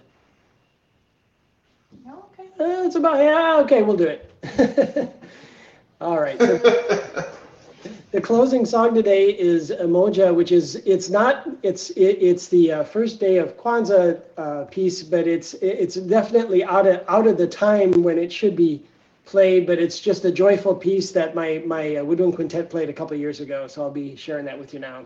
Okay. It's about, okay, we'll do it. All right. So the closing song today is Umoja, which is, it's the first day of Kwanzaa piece, but it's definitely out of the time when it should be played, but it's just a joyful piece that my woodwind quintet played a couple of years ago, so I'll be sharing that with you now.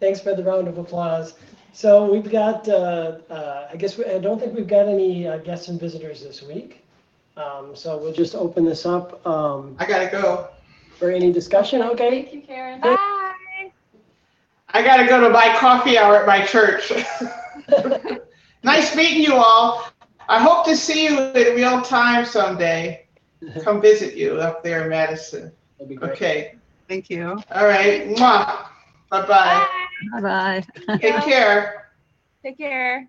Thanks for the round of applause. So we've got, I don't think we've got any guests and visitors this week. So we'll just open this up. I gotta go. For any discussion, okay? Thank you, Karen. Bye. I gotta go to my coffee hour at my church. Nice meeting you all. I hope to see you in real time someday. Come visit you up there in Madison. That'd be great. Okay. Thank you. All right. Mwah. Bye-bye. Bye-bye. Take care. Take care.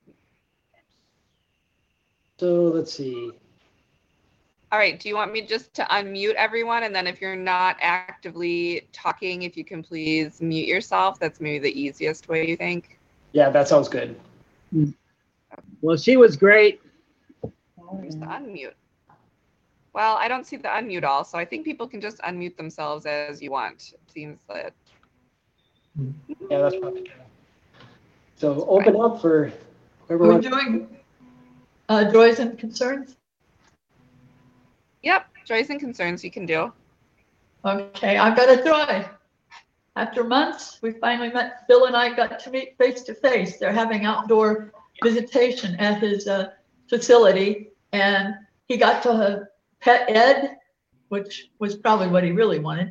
So let's see. All right, do you want me just to unmute everyone? And then if you're not actively talking, if you can please mute yourself, that's maybe the easiest way, you think? Yeah, that sounds good. Well, she was great. Where's the unmute? Well, I don't see the unmute all, so I think people can just unmute themselves as you want. It seems that. Yeah, that's probably good. So open up for whoever We're wants. doing joys and concerns. Yep, joys and concerns you can do. Okay, I've got a joy. After months, we finally met. Bill and I got to meet face to face. They're having outdoor visitation at his facility, and he got to pet Ed, which was probably what he really wanted.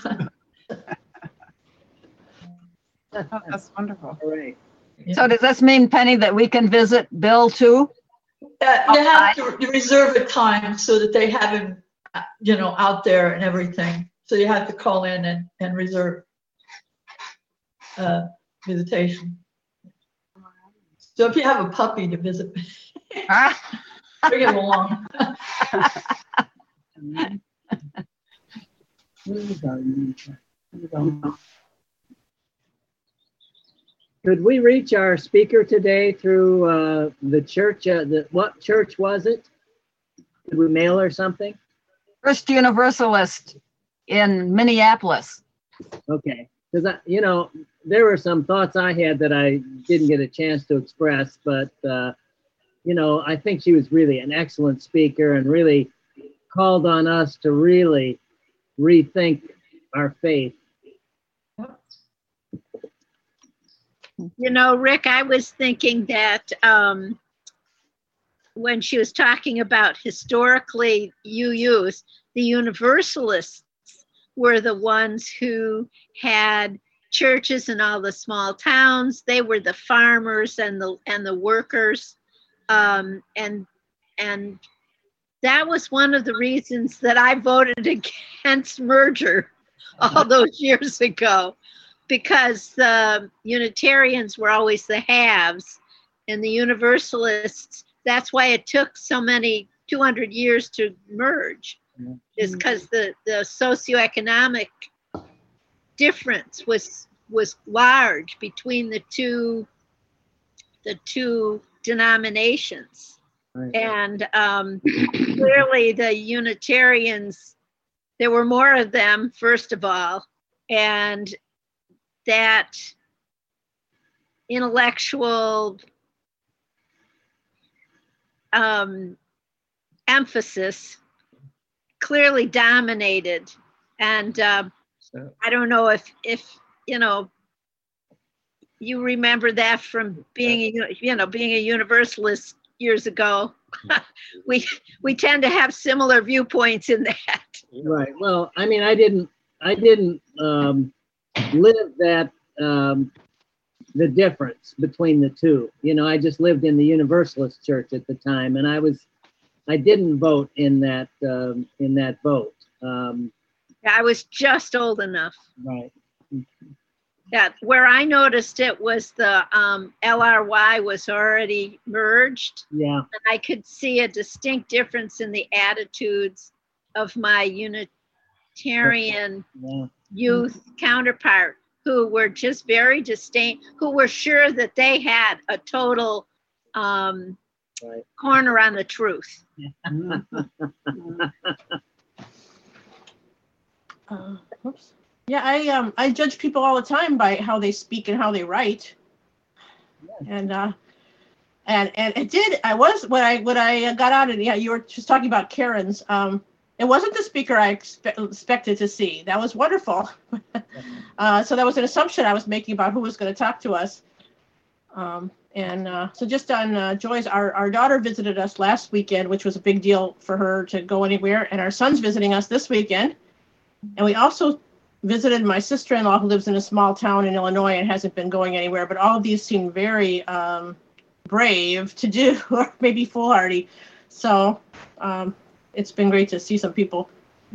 Oh, that's wonderful. All right. So does this mean, Penny, that we can visit Bill too? You have to reserve a time so that they have him, out there and everything. So you have to call in and reserve visitation. So if you have a puppy to visit, bring him along. Could we reach our speaker today through the church? What church was it? Did we mail her something? First Universalist in Minneapolis. Okay, because there were some thoughts I had that I didn't get a chance to express, but I think she was really an excellent speaker and really called on us to really rethink our faith. Rick, I was thinking that when she was talking about historically UUs, the Universalists were the ones who had churches in all the small towns. They were the farmers and the workers, and that was one of the reasons that I voted against merger all those years ago, because the Unitarians were always the haves, and the Universalists, that's why it took so many 200 years to merge, is because the socioeconomic difference was large between the two denominations. Right. And clearly the Unitarians, there were more of them, first of all, and that intellectual emphasis clearly dominated. And I don't know if you remember that from being a Universalist years ago. we tend to have similar viewpoints in that. Right. Well, I mean, I didn't live that the difference between the two. I just lived in the Universalist church at the time, and I didn't vote in that vote. I was just old enough. Right. Yeah, where I noticed it was the LRY was already merged. Yeah. And I could see a distinct difference in the attitudes of my Unitarian youth counterpart, who were just very distinct, who were sure that they had a total corner on the truth. Oops. Yeah, I judge people all the time by how they speak and how they write. And it did. I was when I got out, and yeah, you were just talking about Karens. it wasn't the speaker I expected to see. That was wonderful. So that was an assumption I was making about who was going to talk to us. So just on Joy's, our daughter visited us last weekend, which was a big deal for her to go anywhere. And our son's visiting us this weekend. And we also visited my sister-in-law who lives in a small town in Illinois and hasn't been going anywhere. But all of these seem very brave to do, or maybe foolhardy. So it's been great to see some people.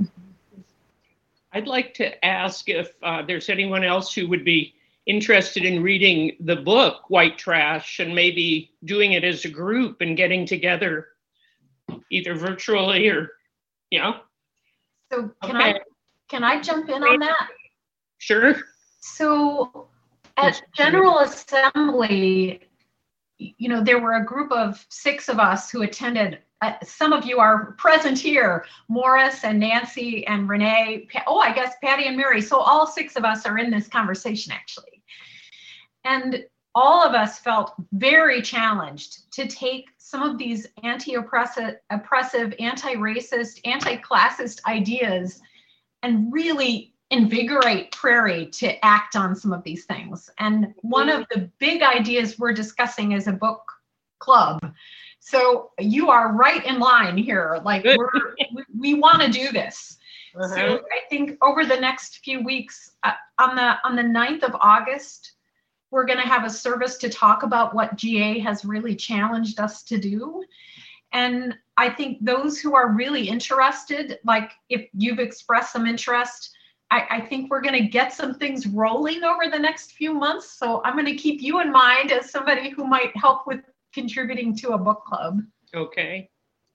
I'd like to ask if there's anyone else who would be interested in reading the book, White Trash, and maybe doing it as a group and getting together either virtually or, So can I jump in on that? Sure. So at General Assembly, there were a group of 6 of us who attended. Some of you are present here, Morris and Nancy and Renee. I guess Patty and Mary. So all 6 of us are in this conversation, actually. And all of us felt very challenged to take some of these anti-oppressive, anti-racist, anti-classist ideas and really invigorate Prairie to act on some of these things. And one of the big ideas we're discussing is a book club. So you are right in line here. Like we want to do this. So I think over the next few weeks, on the 9th of August, we're going to have a service to talk about what GA has really challenged us to do. And I think those who are really interested, like if you've expressed some interest, I think we're going to get some things rolling over the next few months. So I'm going to keep you in mind as somebody who might help with contributing to a book club. Okay.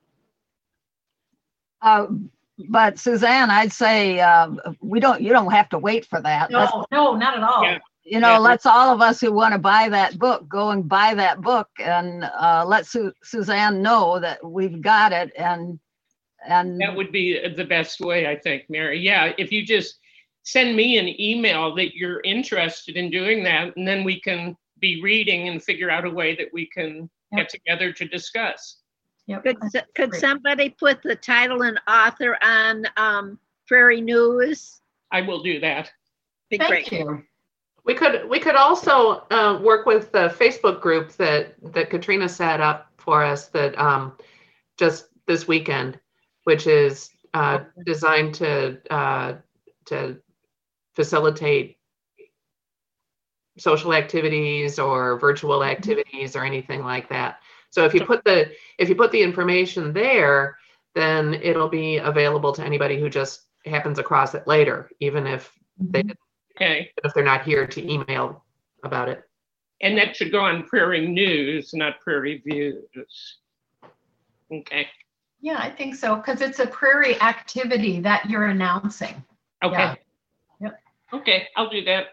But Suzanne, I'd say you don't have to wait for that. No, not at all. Yeah. Let's all of us who want to buy that book go and buy that book, and let Suzanne know that we've got it. And that would be the best way, I think, Mary. Yeah, if you just send me an email that you're interested in doing that, and then we can be reading and figure out a way that we can get together to discuss. Yep. Could somebody put the title and author on Prairie News? I will do that. Thank you. We could also work with the Facebook group that Katrina set up for us that just this weekend, which is designed to facilitate social activities or virtual activities or anything like that. So if you put the information there, then it'll be available to anybody who just happens across it later, even if if they're not here to email about it. And that should go on Prairie News, not Prairie Views. Okay. Yeah, I think so, because it's a Prairie activity that you're announcing. Okay. Yeah. Yep. Okay, I'll do that.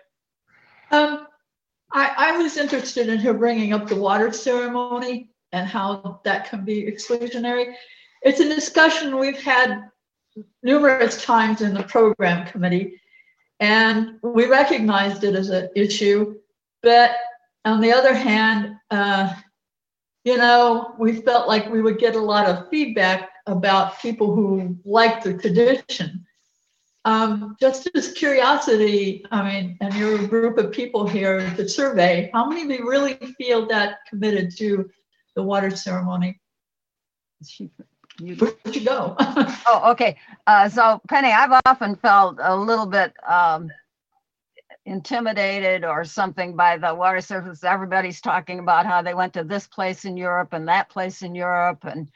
I was interested in her bringing up the water ceremony and how that can be exclusionary. It's a discussion we've had numerous times in the program committee, and we recognized it as an issue. But on the other hand, we felt like we would get a lot of feedback about people who like the tradition. Just as curiosity, and you're a group of people here to survey, how many of you really feel that committed to the water ceremony? Where'd you go? Oh, okay. So Penny, I've often felt a little bit intimidated or something by the water surface. Everybody's talking about how they went to this place in Europe and that place in Europe. And,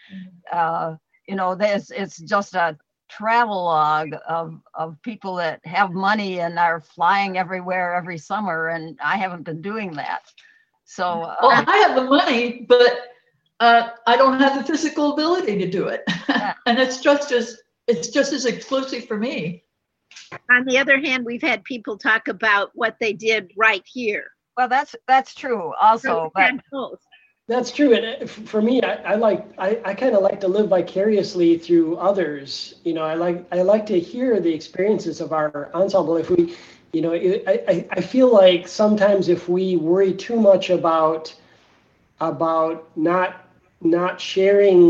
it's just a travelogue of people that have money and are flying everywhere every summer. And I haven't been doing that. So I have the money, but I don't have the physical ability to do it. And it's just as exclusive for me. On the other hand, we've had people talk about what they did right here. Well, that's true also. But that's true. And for me, I kind of like to live vicariously through others. I like to hear the experiences of our ensemble. If we, I feel like sometimes if we worry too much about not sharing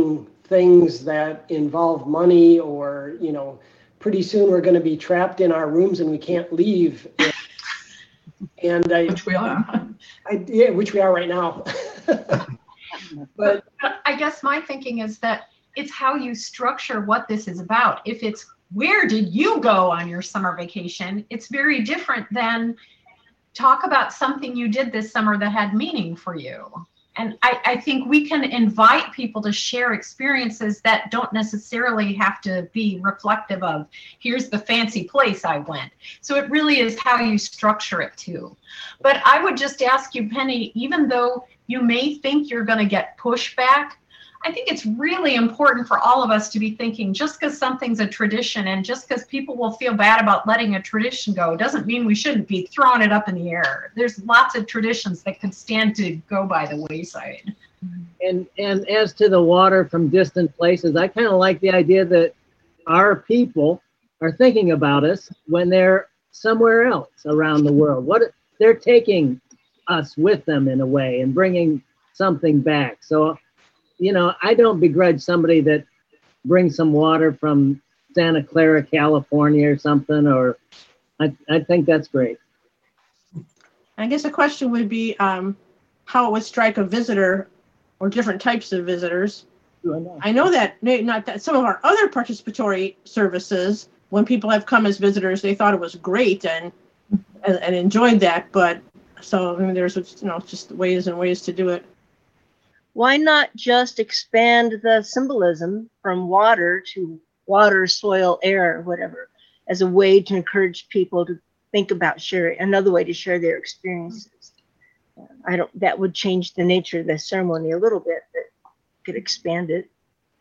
things that involve money, or, you know, pretty soon we're going to be trapped in our rooms and we can't leave. And which we are. Yeah, which we are right now. But I guess my thinking is that it's how you structure what this is about. If it's where did you go on your summer vacation, it's very different than talk about something you did this summer that had meaning for you. And I think we can invite people to share experiences that don't necessarily have to be reflective of, here's the fancy place I went. So it really is how you structure it too. But I would just ask you, Penny, even though you may think you're going to get pushback, I think it's really important for all of us to be thinking, just because something's a tradition and just because people will feel bad about letting a tradition go doesn't mean we shouldn't be throwing it up in the air. There's lots of traditions that could stand to go by the wayside. And as to the water from distant places, I kind of like the idea that our people are thinking about us when they're somewhere else around the world. What they're taking us with them in a way and bringing something back. So, you know, I don't begrudge somebody that brings some water from Santa Clara, California or something, or I think that's great. I guess the question would be how it would strike a visitor or different types of visitors. I know that not that some of our other participatory services, when people have come as visitors, they thought it was great and enjoyed that. But so I mean, there's, you know, just ways and ways to do it. Why not just expand the symbolism from water to water, soil, air, whatever, as a way to encourage people to think about sharing, another way to share their experiences. That would change the nature of the ceremony a little bit, but could expand it.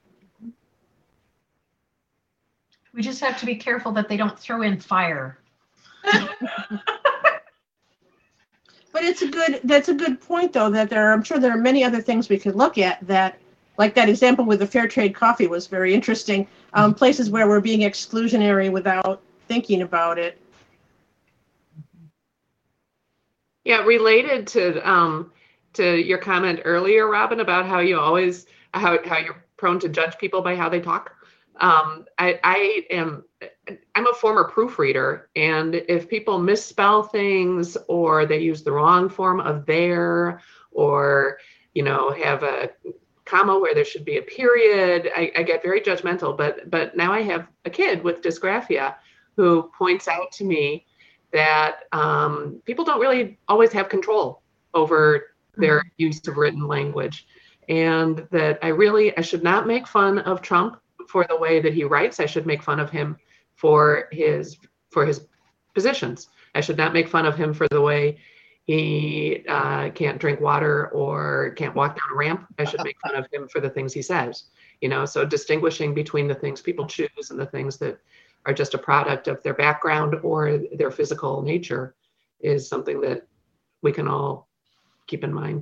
We just have to be careful that they don't throw in fire. But that's a good point, though, that I'm sure there are many other things we could look at that, like that example with the fair trade coffee was very interesting. Places where we're being exclusionary without thinking about it. Yeah, related to your comment earlier, Robin, about how you always how you're prone to judge people by how they talk. I'm a former proofreader, and if people misspell things or they use the wrong form of there, or, you know, have a comma where there should be a period, I get very judgmental. But now I have a kid with dysgraphia who points out to me that people don't really always have control over their use of written language, and that I should not make fun of Trump for the way that he writes. I should make fun of him for his positions. I should not make fun of him for the way he can't drink water or can't walk down a ramp. I should make fun of him for the things he says. You know, so distinguishing between the things people choose and the things that are just a product of their background or their physical nature is something that we can all keep in mind.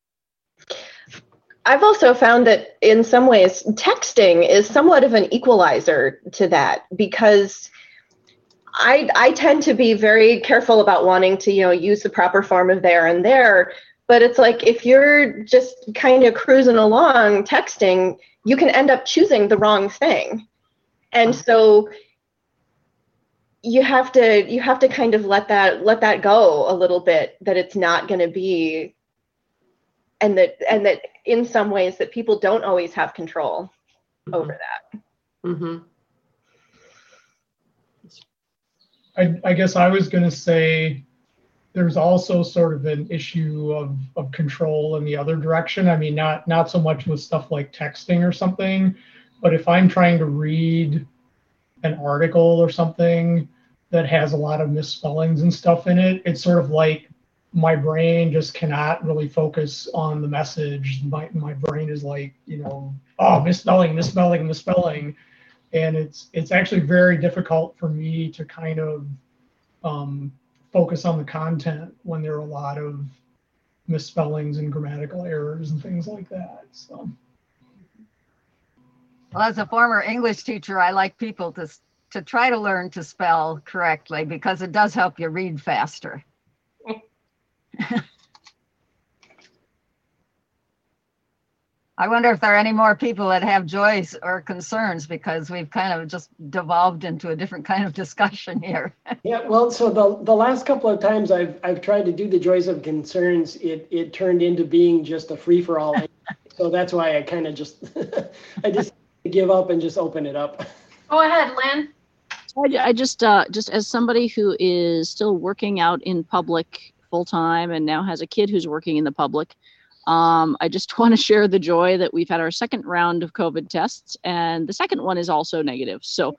I've also found that in some ways texting is somewhat of an equalizer to that, because I tend to be very careful about wanting to, you know, use the proper form of there and there. But it's like, if you're just kind of cruising along texting, you can end up choosing the wrong thing. And so you have to kind of let that go a little bit, that it's not going to be, and that in some ways that people don't always have control over that. Mm-hmm. I guess I was going to say there's also sort of an issue of control in the other direction. I mean, not so much with stuff like texting or something, but if I'm trying to read an article or something that has a lot of misspellings and stuff in it, it's sort of like my brain just cannot really focus on the message. My brain is like, you know, oh, misspelling. And it's actually very difficult for me to kind of focus on the content when there are a lot of misspellings and grammatical errors and things like that. So, well, as a former English teacher, I like people to try to learn to spell correctly, because it does help you read faster. I wonder if there are any more people that have joys or concerns, because we've kind of just devolved into a different kind of discussion here. Yeah, well, so the last couple of times I've tried to do the joys of concerns, it turned into being just a free for all. So that's why I kind of just I just give up and just open it up. Go ahead, Lynn. I just as somebody who is still working out in public full time and now has a kid who's working in the public, I just want to share the joy that we've had our second round of COVID tests, and the second one is also negative. So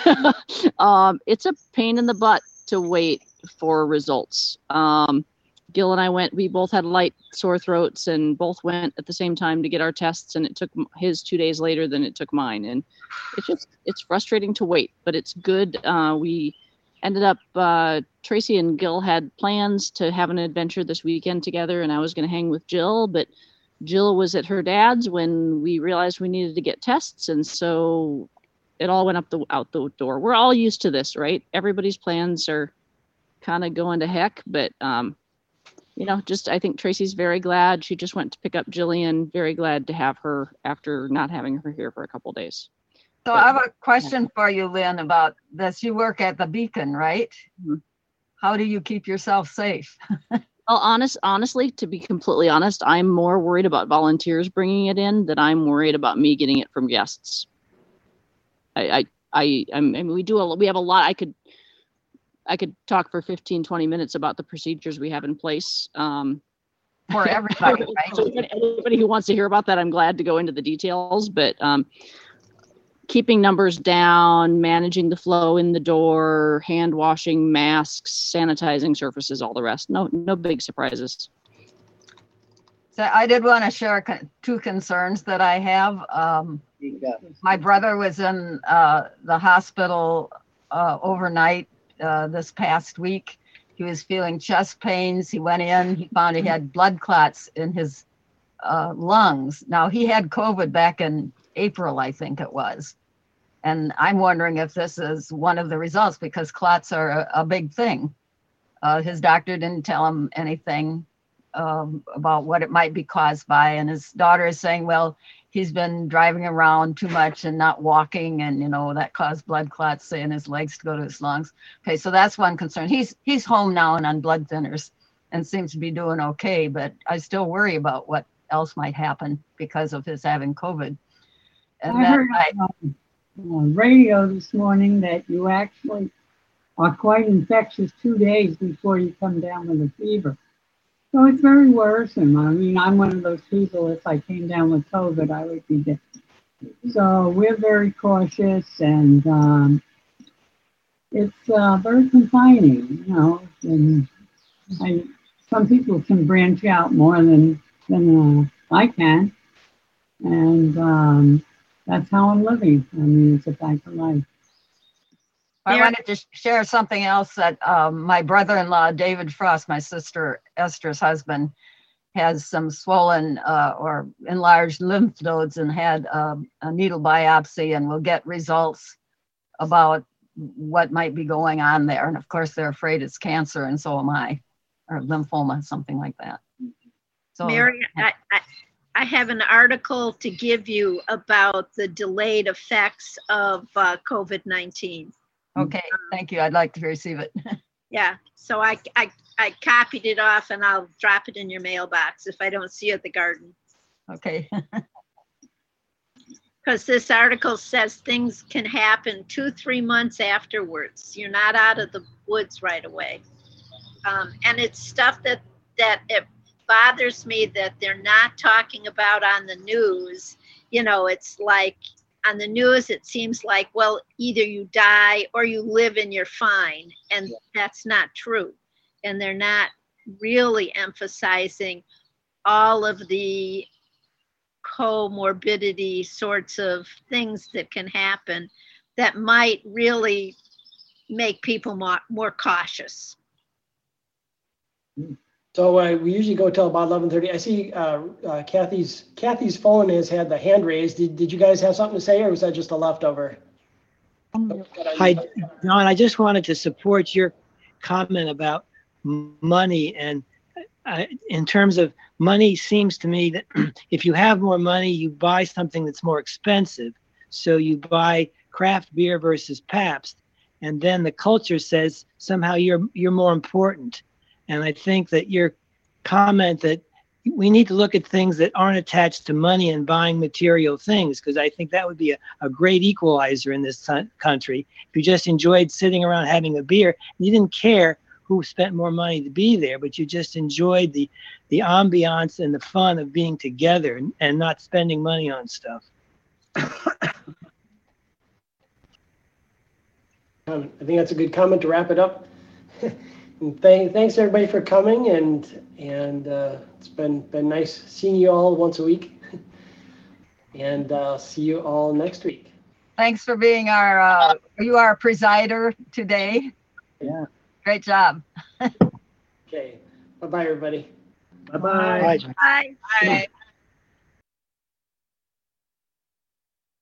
it's a pain in the butt to wait for results. Gil and I we both had light sore throats and both went at the same time to get our tests, and it took his 2 days later than it took mine. And it's frustrating to wait, but it's good. We ended up, Tracy and Gil had plans to have an adventure this weekend together, and I was going to hang with Jill, but Jill was at her dad's when we realized we needed to get tests. And so it all went out the door. We're all used to this, right? Everybody's plans are kind of going to heck, but, I think Tracy's very glad. She just went to pick up Jillian, very glad to have her after not having her here for a couple days. So I have a question for you, Lynn, about this. You work at the Beacon, right? Mm-hmm. How do you keep yourself safe? Well, honestly, to be completely honest, I'm more worried about volunteers bringing it in than I'm worried about me getting it from guests. We have a lot. I could talk for 15, 20 minutes about the procedures we have in place. For everybody, right? So anybody who wants to hear about that, I'm glad to go into the details, but keeping numbers down, managing the flow in the door, hand washing, masks, sanitizing surfaces, all the rest. No big surprises. So I did want to share two concerns that I have. My brother was in the hospital overnight this past week. He was feeling chest pains. He went in, he found he had blood clots in his lungs. Now, he had COVID back in April, I think it was. And I'm wondering if this is one of the results, because clots are a big thing. His doctor didn't tell him anything about what it might be caused by. And his daughter is saying, well, he's been driving around too much and not walking, and that caused blood clots in his legs to go to his lungs. Okay, so that's one concern. He's home now and on blood thinners and seems to be doing okay, but I still worry about what else might happen because of his having COVID. And I heard on radio this morning that you actually are quite infectious 2 days before you come down with a fever. So it's very worrisome. I mean, I'm one of those people, if I came down with COVID, I would be dead. So we're very cautious, and it's very confining, and some people can branch out more than I can. And that's how I'm living. I mean, it's a fact of life. I wanted to share something else that my brother-in-law, David Frost, my sister Esther's husband, has some swollen or enlarged lymph nodes and had a needle biopsy, and will get results about what might be going on there. And of course, they're afraid it's cancer, and so am I, or lymphoma, something like that. So, Mary, I have an article to give you about the delayed effects of COVID-19. Okay, thank you. I'd like to receive it. Yeah, so I copied it off, and I'll drop it in your mailbox if I don't see it at the garden. Okay. Because this article says things can happen 2-3 months afterwards. You're not out of the woods right away. And it's stuff that it bothers me that they're not talking about on the news. It's like on the news, it seems like, well, either you die or you live and you're fine. And that's not true. And they're not really emphasizing all of the comorbidity sorts of things that can happen that might really make people more cautious. So we usually go till about 11:30. I see Kathy's phone has had the hand raised. Did you guys have something to say, or was that just a leftover? Hi, John. I just wanted to support your comment about money, and in terms of money seems to me that if you have more money, you buy something that's more expensive. So you buy craft beer versus Pabst, and then the culture says somehow you're more important. And I think that your comment that we need to look at things that aren't attached to money and buying material things, because I think that would be a great equalizer in this country. If you just enjoyed sitting around having a beer, you didn't care who spent more money to be there, but you just enjoyed the ambiance and the fun of being together and not spending money on stuff. I think that's a good comment to wrap it up. And thanks everybody for coming, and it's been nice seeing you all once a week, and see you all next week. Thanks for being you are our presider today. Yeah. Great job. Okay. Bye-bye, everybody. Bye-bye. Bye. Bye.